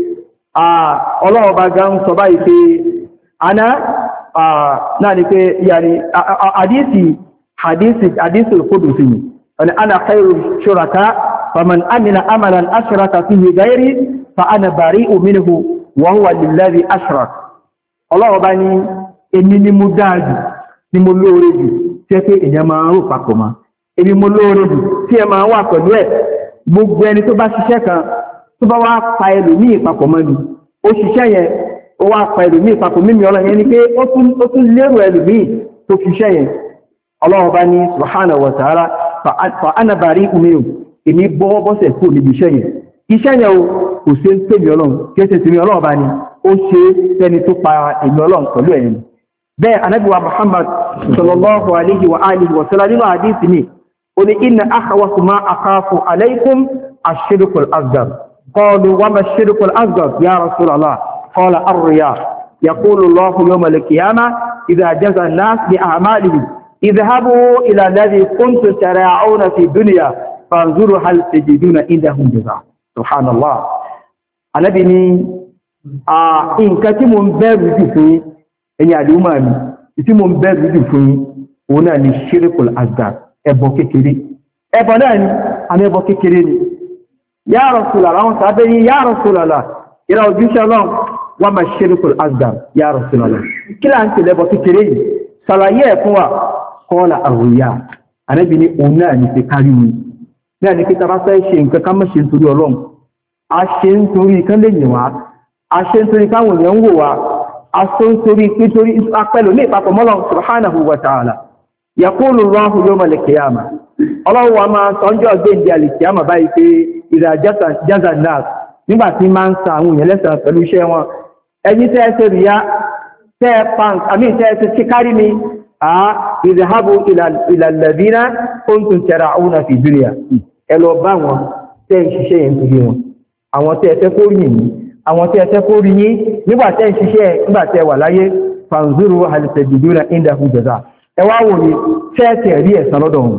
Speaker 2: ọlọ́wọ́ bá gan sọ báyìí pé aná náà ni pé yàní hadithi hadithi hadithi al-qudusi wani ana khairu shuraka faman amila amalan ashraka fihi ghairi fa ana bari'u minhu wa huwa lilladhi ashrak ọlọ́wọ́ bá ní èmi ni mo dájú ni mo lóore jù tí ẹ pé èèyàn máa ń rò papọ̀ máa èmi mo lóore jù tí ẹ máa wà pẹ̀lú ẹ̀ gbogbo ẹni tó bá ṣiṣẹ́ kan tó bá wá pa ẹlòmíì papọ̀ mọ́ mi ó ṣiṣẹ́ yẹn ó wá pa ẹlòmíì papọ̀ mímí ọlọ́run yẹn ni pé ó tún lérò ẹlòmíì tó ṣiṣẹ́ yẹn ọlọ́run bá ní subhanahu wa ta'ala fa ana bari'u minhu èmi bọ́ bọ́sẹ̀ kú níbi iṣẹ́ yẹn iṣẹ́ yẹn o kò ṣe ń tèmi ọlọ́run kí ẹ ṣe tèmi ọlọ́run bá ní ó ṣe sẹ́ni tó pa èmi ọlọ́run pẹ̀lú ẹ̀yẹn bẹ́ẹ̀ Ànábì wa Muhammad sallallahu alayhi wa alihi wa sallam nínú àdíìsì ni قل إن أخوف ما أخاف عليكم الشرك الأصغر قالوا وما الشرك الأصغر يا رسول الله قال الرياء يقول الله يوم القيامة إذا جزى الناس بأعمالهم اذهبوا إلى الذي كنتم تراعون في الدنيا فانظروا هل تجدون عندهم جزاء سبحان الله أنا بني إن كتم باب جفين إن يعلم أمي كتم باب جفين هنا الشرك الأصغر ẹbọ kékeré ẹbọ náà ni àmì ẹbọ kékeré ni ya Rasulullah àwọn sàábẹ́ yìí ya Rasulullah ìrà ojúṣẹ́ ọlọ́run wà máa ṣirkul asghar ya Rasulullah kí là ń tẹ̀lé ẹbọ kékeré yìí sàlàyé ẹ̀ fún wa qala ar-riya ànábì ní òun náà ní pé kárí mi náà ní pé tàbá fẹ́ ṣe nǹkan ká má ṣe nítorí ọlọ́run a ṣe nítorí kán lè yìn wá a ṣe nítorí káwọn èèyàn ń wò wá a ṣe nítorí nítorí apẹ́lò ní ìpapọ̀ mọ́lọ́run subhanahu wa ta'ala يقول الله يوم القيامة الله وما سنجو بين القيامة بايكي إذا جزى الناس nígbà tí máa ń sa àwọn èèyàn lẹ́san pẹ̀lú iṣẹ́ wọn ẹni tẹ́ ṣe ríyá tẹ́ pàǹk àmì tẹ́ ṣe kíkárí ni a ìzẹ̀hábò ìlàlẹ̀bínà kuntum tara'una fi dunya ẹ lọ bá wọn tẹ́ ń ṣiṣẹ́ yẹn torí wọn àwọn tẹ́ ẹ̀fẹ́ kó rí yìí àwọn tẹ́ ẹ̀fẹ́ kó rí yìí nígbà tẹ́ ń ṣiṣẹ́ nígbà tẹ́ wà láyé fanzuru hal tajiduna indahu jaza ẹ wá wò ní tẹ́ẹ̀tẹ̀ rí ẹ̀san lọ́dọ̀ wọn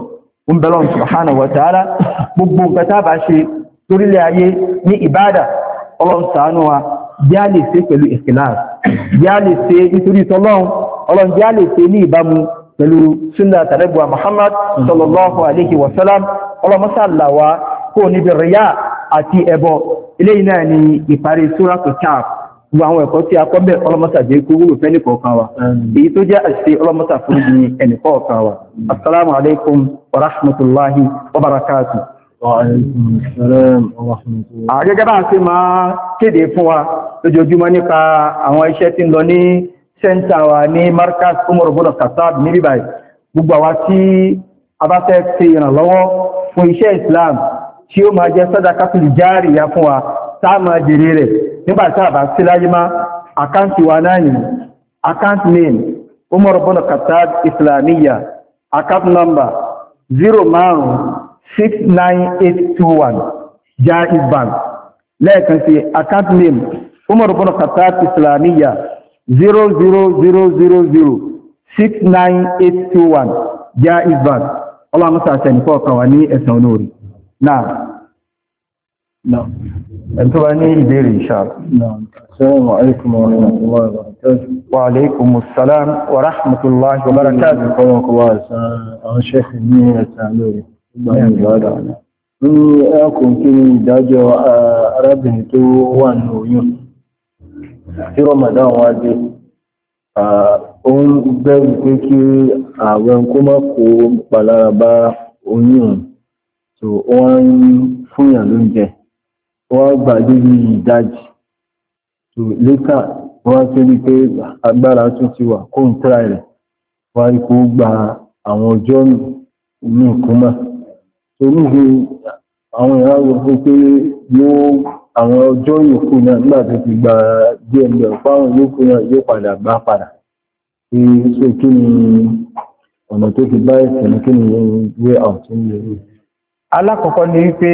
Speaker 1: ń bẹ Ọlọ́run subhanahu wa ta'ala gbogbo nǹkan tá bá ṣe lórílẹ̀ ayé ní ìbádà Ọlọ́run ṣàánú wa jẹ́ a lè ṣe pẹ̀lú ikhlas jẹ́ a lè ṣe nítorí t'Ọlọ́run Ọlọ́run jẹ́ a lè ṣe ní ìbámu pẹ̀lú sunna tàbí Muhammad sallallahu alaihi wasallam ọlọ́mọ́sàlàwà kó níbi ríyà àti ẹbọ eléyìí náà ni ìparí Suratul Kahf gbogbo àwọn ẹ̀kọ́ tí a kọ́ bẹ́ ọlọ́mọ́sàjẹ́ kó wúlò fẹ́ nìkọ̀ọ̀kan wa èyí tó jẹ́ àṣìṣe ọlọ́mọ́sà fún ní ẹnìkọ̀ọ̀kan wa assalamu alaikum wa rahmatullahi wa barakatuh.
Speaker 3: Wa alaikum assalam wa rahmatullahi.
Speaker 1: Gẹ́gẹ́ bá ṣe máa kéde fún wa lójoojúmọ́ nípa àwọn iṣẹ́ tí ń lọ ní sẹ́ńtà wa ní Markaz Umar ibn Khattab ní bíbáyìí gbogbo àwa tí a bá fẹ́ ṣe ìrànlọ́wọ́ fún iṣẹ́ Islam tí ó máa jẹ́ sadaqatul jariyya fún wa tá a máa jèrè rẹ̀ nígbà tí a bá sí láyé má àkáǹtì wa náà ní account name Umar ibn Khattab Islamiyya account number zero márùn six nine eight two one Jaiz Bank lẹ́ẹ̀kan sí account name Umar ibn Khattab Islamiyya zero zero zero zero zero six nine eight two one Jaiz Bank. Allah musa àṣẹni kọ́ọ̀kan wà ní ẹ̀sàn olórí. Náà, náà, ẹni tó bá ní ìbéèrè inshallah.
Speaker 3: Náà, assalamu alaikum wa rahmatullahi wa barakatuh.
Speaker 1: Wa alaikum assalam wa rahmatullahi wa barakatuh.
Speaker 3: Kọ́wọ́n kọ́ wá ẹ̀sàn àwọn ṣẹ́fì ní ẹ̀sàn lórí. Ní ẹkùn kí ni ìdájọ́ arábìnrin tó wà ní oyún tí Ramadan wá dé. Òun bẹ̀rù pé kí ààwẹ̀ kó má kó palára bá oyún so wọ́n ń fúnyàn lóúnjẹ wọ́n gbà débi ìdájì so létà wọ́n tó rí pé agbára tún ti wà kó ń tẹ́ra rẹ̀ wọ́n rí kó gba àwọn ọjọ́ ní ìkúmà so níbi àwọn èèyàn rò fún pé yóò àwọn ọjọ́ yòókù náà nígbà tó ti gba díẹ̀ ní ọ̀pá àwọn yòókù náà yóò padà gbá padà pé ṣé kí ni ọ̀nà tó fi bá ẹ̀sẹ̀ ní kí ni way out ní ilé.
Speaker 1: Alákọ̀ọ́kọ́ ni wípé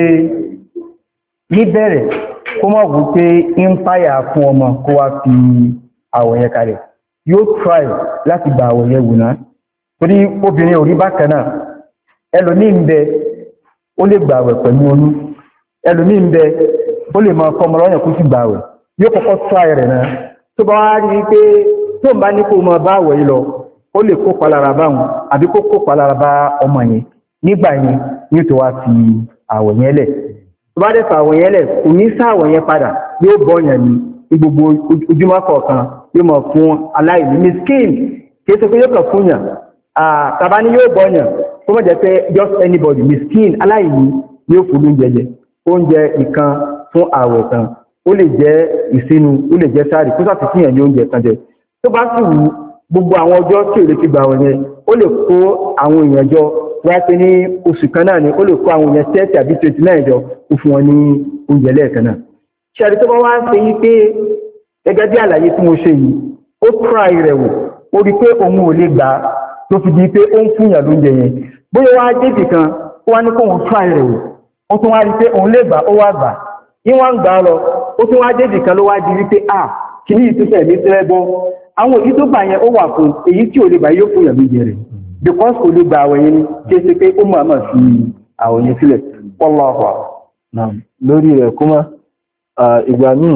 Speaker 1: níbẹ̀rẹ̀ kó mọ̀ wípé ń páyà fún ọmọ kó wá fi àwọ̀ yẹn kalẹ̀ yóò try láti gba àwọ̀ yẹn wù náà torí obìnrin ò rí bákan náà ẹlòmíì ń bẹ ó lè gbà àwẹ̀ pẹ̀lú oyún ẹlòmíì ń bẹ ó lè máa fọmọ lọ́yàn kó sì gbà àwẹ̀ yóò kọ́kọ́ try rẹ̀ náà tó bá wá rí pé tó ń bá ní kó mọ bá àwẹ̀ yìí lọ ó lè kó palára bá wọn àbí kó kó palára bá ọmọ yẹn nígbà yẹn yóò tó wá fi àwẹ̀ yẹn lẹ̀ tó bá dẹ̀ fà àwẹ̀ yẹn lẹ̀ kò ní sá àwẹ̀ yẹn padà yóò bọ́ yẹn ní gbogbo ojúmọ́ kọ̀ọ̀kan yóò mọ̀ fún aláìní miskin kìí ṣe pé yóò kàn fún yàn tàbá ní yóò bọ́ yàn kó mọ̀ jẹ́ pé just anybody miskin aláìní yóò fún oúnjẹ jẹ oúnjẹ ìkan fún àwẹ̀ kan ó lè jẹ́ ìsinu ó lè jẹ́ sáàrì kó sàtì fún yàn ní oúnjẹ kan jẹ tó bá sì wù gbogbo àwọn ọjọ́ tí ò lè ti gbà wọ̀ yẹn ó lè kó àwọn èèyàn jọ wá pé ní oṣù kan náà ni ó lè kó àwọn èèyàn thirty àbí twenty nine jọ ó fún wọn ní oúnjẹ lẹ́ẹ̀kan náà ṣàrí tó bá wá ṣe yí pé gẹ́gẹ́ bí àlàyé tí mo ṣe yìí ó try rẹ̀ wò ó rí pé òun ò lè gbà tó fi di pé ó ń fún yàn lóúnjẹ yẹn bóyá wá débì kan ó wá ní kó òun try rẹ̀ wò ó tún wá rí pé òun lè gbà ó wá gbà yín wá ń gbà lọ ó tún wá débì kan ló wá di wípé ah kìíní ìtúsẹ̀ mi tẹ́lẹ̀ bọ́ àwọn èyí tó gbà yẹn ó wà fún èyí tí ò lè gbà yóò fún yàn lóúnjẹ rẹ̀ because kò lè gba àwẹ̀ yẹn ni kí é ṣe pé ó máa máa fi àwẹ̀ yẹn sílẹ̀ wallahu a'lam.
Speaker 3: Lórí rẹ̀ kó má ìgbà míì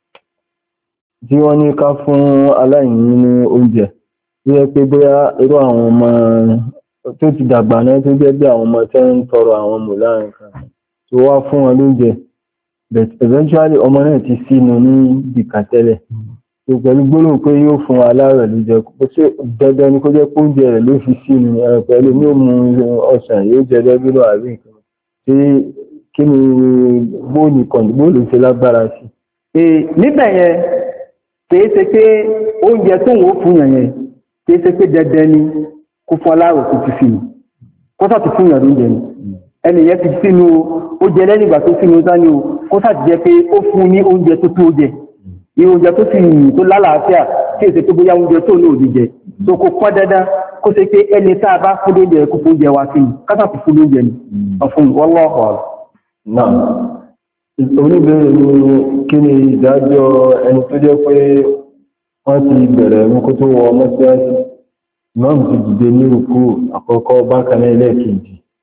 Speaker 3: tí wọ́n ní ká fún aláìní ní oúnjẹ tó yẹ pé bóyá irú àwọn ọmọ tó ti dàgbà náà tó jẹ́ bí àwọn ọmọ tó ń tọrọ àwọn mọ̀lá nǹkan tó wá fún wọn lóúnjẹ but eventually ọmọ náà ti sínú ní ìkà tẹ́lẹ̀ tó pẹ̀lú gbólóhùn pé yóò fún aláàrẹ̀ ló jẹ kó ṣe dandan ni kó jẹ́ pé oúnjẹ rẹ̀ ló fi sínú pẹ̀lú ní òmù ọ̀sán yóò jẹ lẹ́gbẹ̀rọ àrí nǹkan tí kí ni bóòlù kan bóòlù ṣe lágbára sí.
Speaker 1: níbẹ̀ yẹn kìí ṣe pé oúnjẹ tó ń wò fún yàn yẹn kìí ṣe pé dandan ni kó fún aláàrẹ̀ kó ti sínú kó sá ti fún yàn lóúnjẹ ni ẹni yẹn ti sínú ó jẹ lẹ́yìn ìgbà tó sínú sáni o kó sá ti jẹ pé ó fún ní oúnjẹ tó tó jẹ oúnjẹ tó sì tó lálàáfíà tí èsè tó bóyá oúnjẹ tó ní òdìjẹ tó kó pọ́n dandan kó ṣe pé ẹni tá a bá fún lóúnjẹ kó fún oúnjẹ wa sí ni kásàkó fún lóúnjẹ ni ọ̀fun wallahu a'lam.
Speaker 3: náà oníbẹ̀rẹ̀ ni kí ni ìdájọ́ ẹni tó jẹ́ pé wọ́n ti bẹ̀rẹ̀ mú kó tó wọ mọ́síláṣí náà ti dìde ní rúkú àkọ́kọ́ bákan náà ẹlẹ́ẹ̀kejì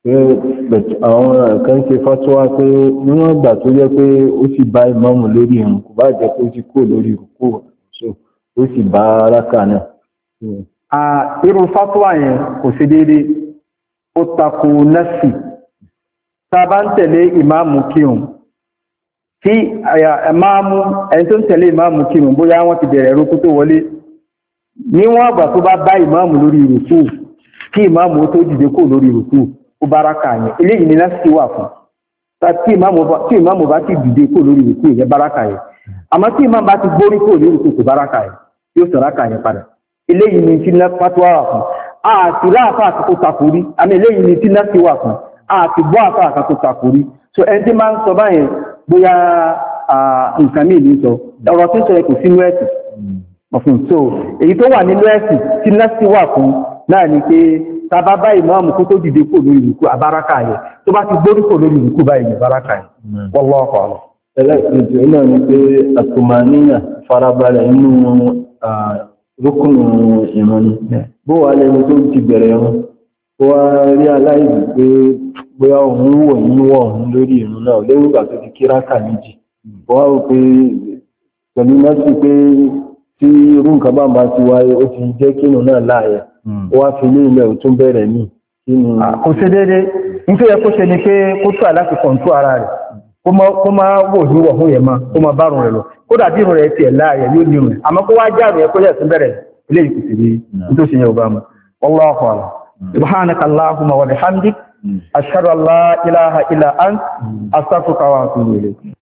Speaker 3: àwọn kan ṣe fatuwa pé níwọ̀n ìgbà tó jẹ́ pé ó sì bá ìmáàmù lórí ìrun kò bá jẹ́ pé ó ti kó lórí ìrùkú so ó sì bá rákà náà.
Speaker 2: irú fatuwa yẹn kò sí déédéé ó tako násì tá a bá ń tẹ̀lé ìmáàmù kírun tí ìmáàmù ẹni tó ń tẹ̀lé ìmáàmù kírun bóyá wọ́n ti bẹ̀rẹ̀ ẹ̀rọ tó wọlé níwọ̀n ìgbà tó bá bá ìmáàmù lórí ìrùkú kí ìmáàmù tó dìde kó lórí ìrùkú ó bá rákà yẹn eléyìí ni láti wà fún tí ìmáàmù bá ti dìde kó lórí ìrùkú yẹn bá rákà yẹn àmọ́ tí ìmáàmù bá ti gbórí kó lórí ìrùkú kò bá rákà yẹn yóò sọ rákà yẹn padà eléyìí ni tí pátúwà wà fún àti láàfà àkókò takórí àmì eléyìí ni tí láti wà fún àti bọ́ àfà àkókò takórí so ẹni tí máa ń sọ báyẹn bóyá nǹkan ní ìlú sọ ọ̀rọ̀ tí ń sọ yẹ kò sínú ẹ̀sìn ọ̀fun so èyí tó wà nínú ẹ̀sìn tí láti wà fún náà ni pé tàbá bá ìmáàmù kó tó dìde kò lórí ìrùkú àbáraka yẹ tó bá ti gbórí kò lórí ìrùkú báyìí àbáraka yẹ wallahu a'lam.
Speaker 3: ẹlẹ́kẹ̀ẹ́jọ náà ni pé àtùmánìyà farabalẹ̀ nínú rúkùnù ìrun ni bó wà lẹ́nu tó ti bẹ̀rẹ̀ ẹ̀rùn ó wá rí aláìsí pé bóyá òun wò ní wọ̀ òun lórí ìrun náà lẹ́yìn ìgbà tó ti kíráka méjì ó wá rò pé pẹ̀lú náà sí pé tí irú nǹkan bá máa ti wáyé ó ti jẹ́ kínú náà láàyè ó wá fi ní ilẹ̀ ò tún bẹ̀rẹ̀ ní kínú.
Speaker 2: kò ṣe déédéé nítorí ẹ kó ṣe ni pé kó tó àláti kọ̀ǹtú ara rẹ̀ kó máa wò ní wọ̀ fún yẹn mọ́ kó máa bárùn rẹ̀ lọ kó dàbí irun rẹ̀ tiẹ̀ láàyè yóò ní irun àmọ́ kó wá jáàrùn ẹ kó yẹ tún bẹ̀rẹ̀ eléyìí kò sì rí nítorí ṣe yẹn ò bá mu wallahu a'lam. subhanaka allahumma wa bihamdik ashhadu an la ilaha illa ant astaghfiruka wa atubu ilayk.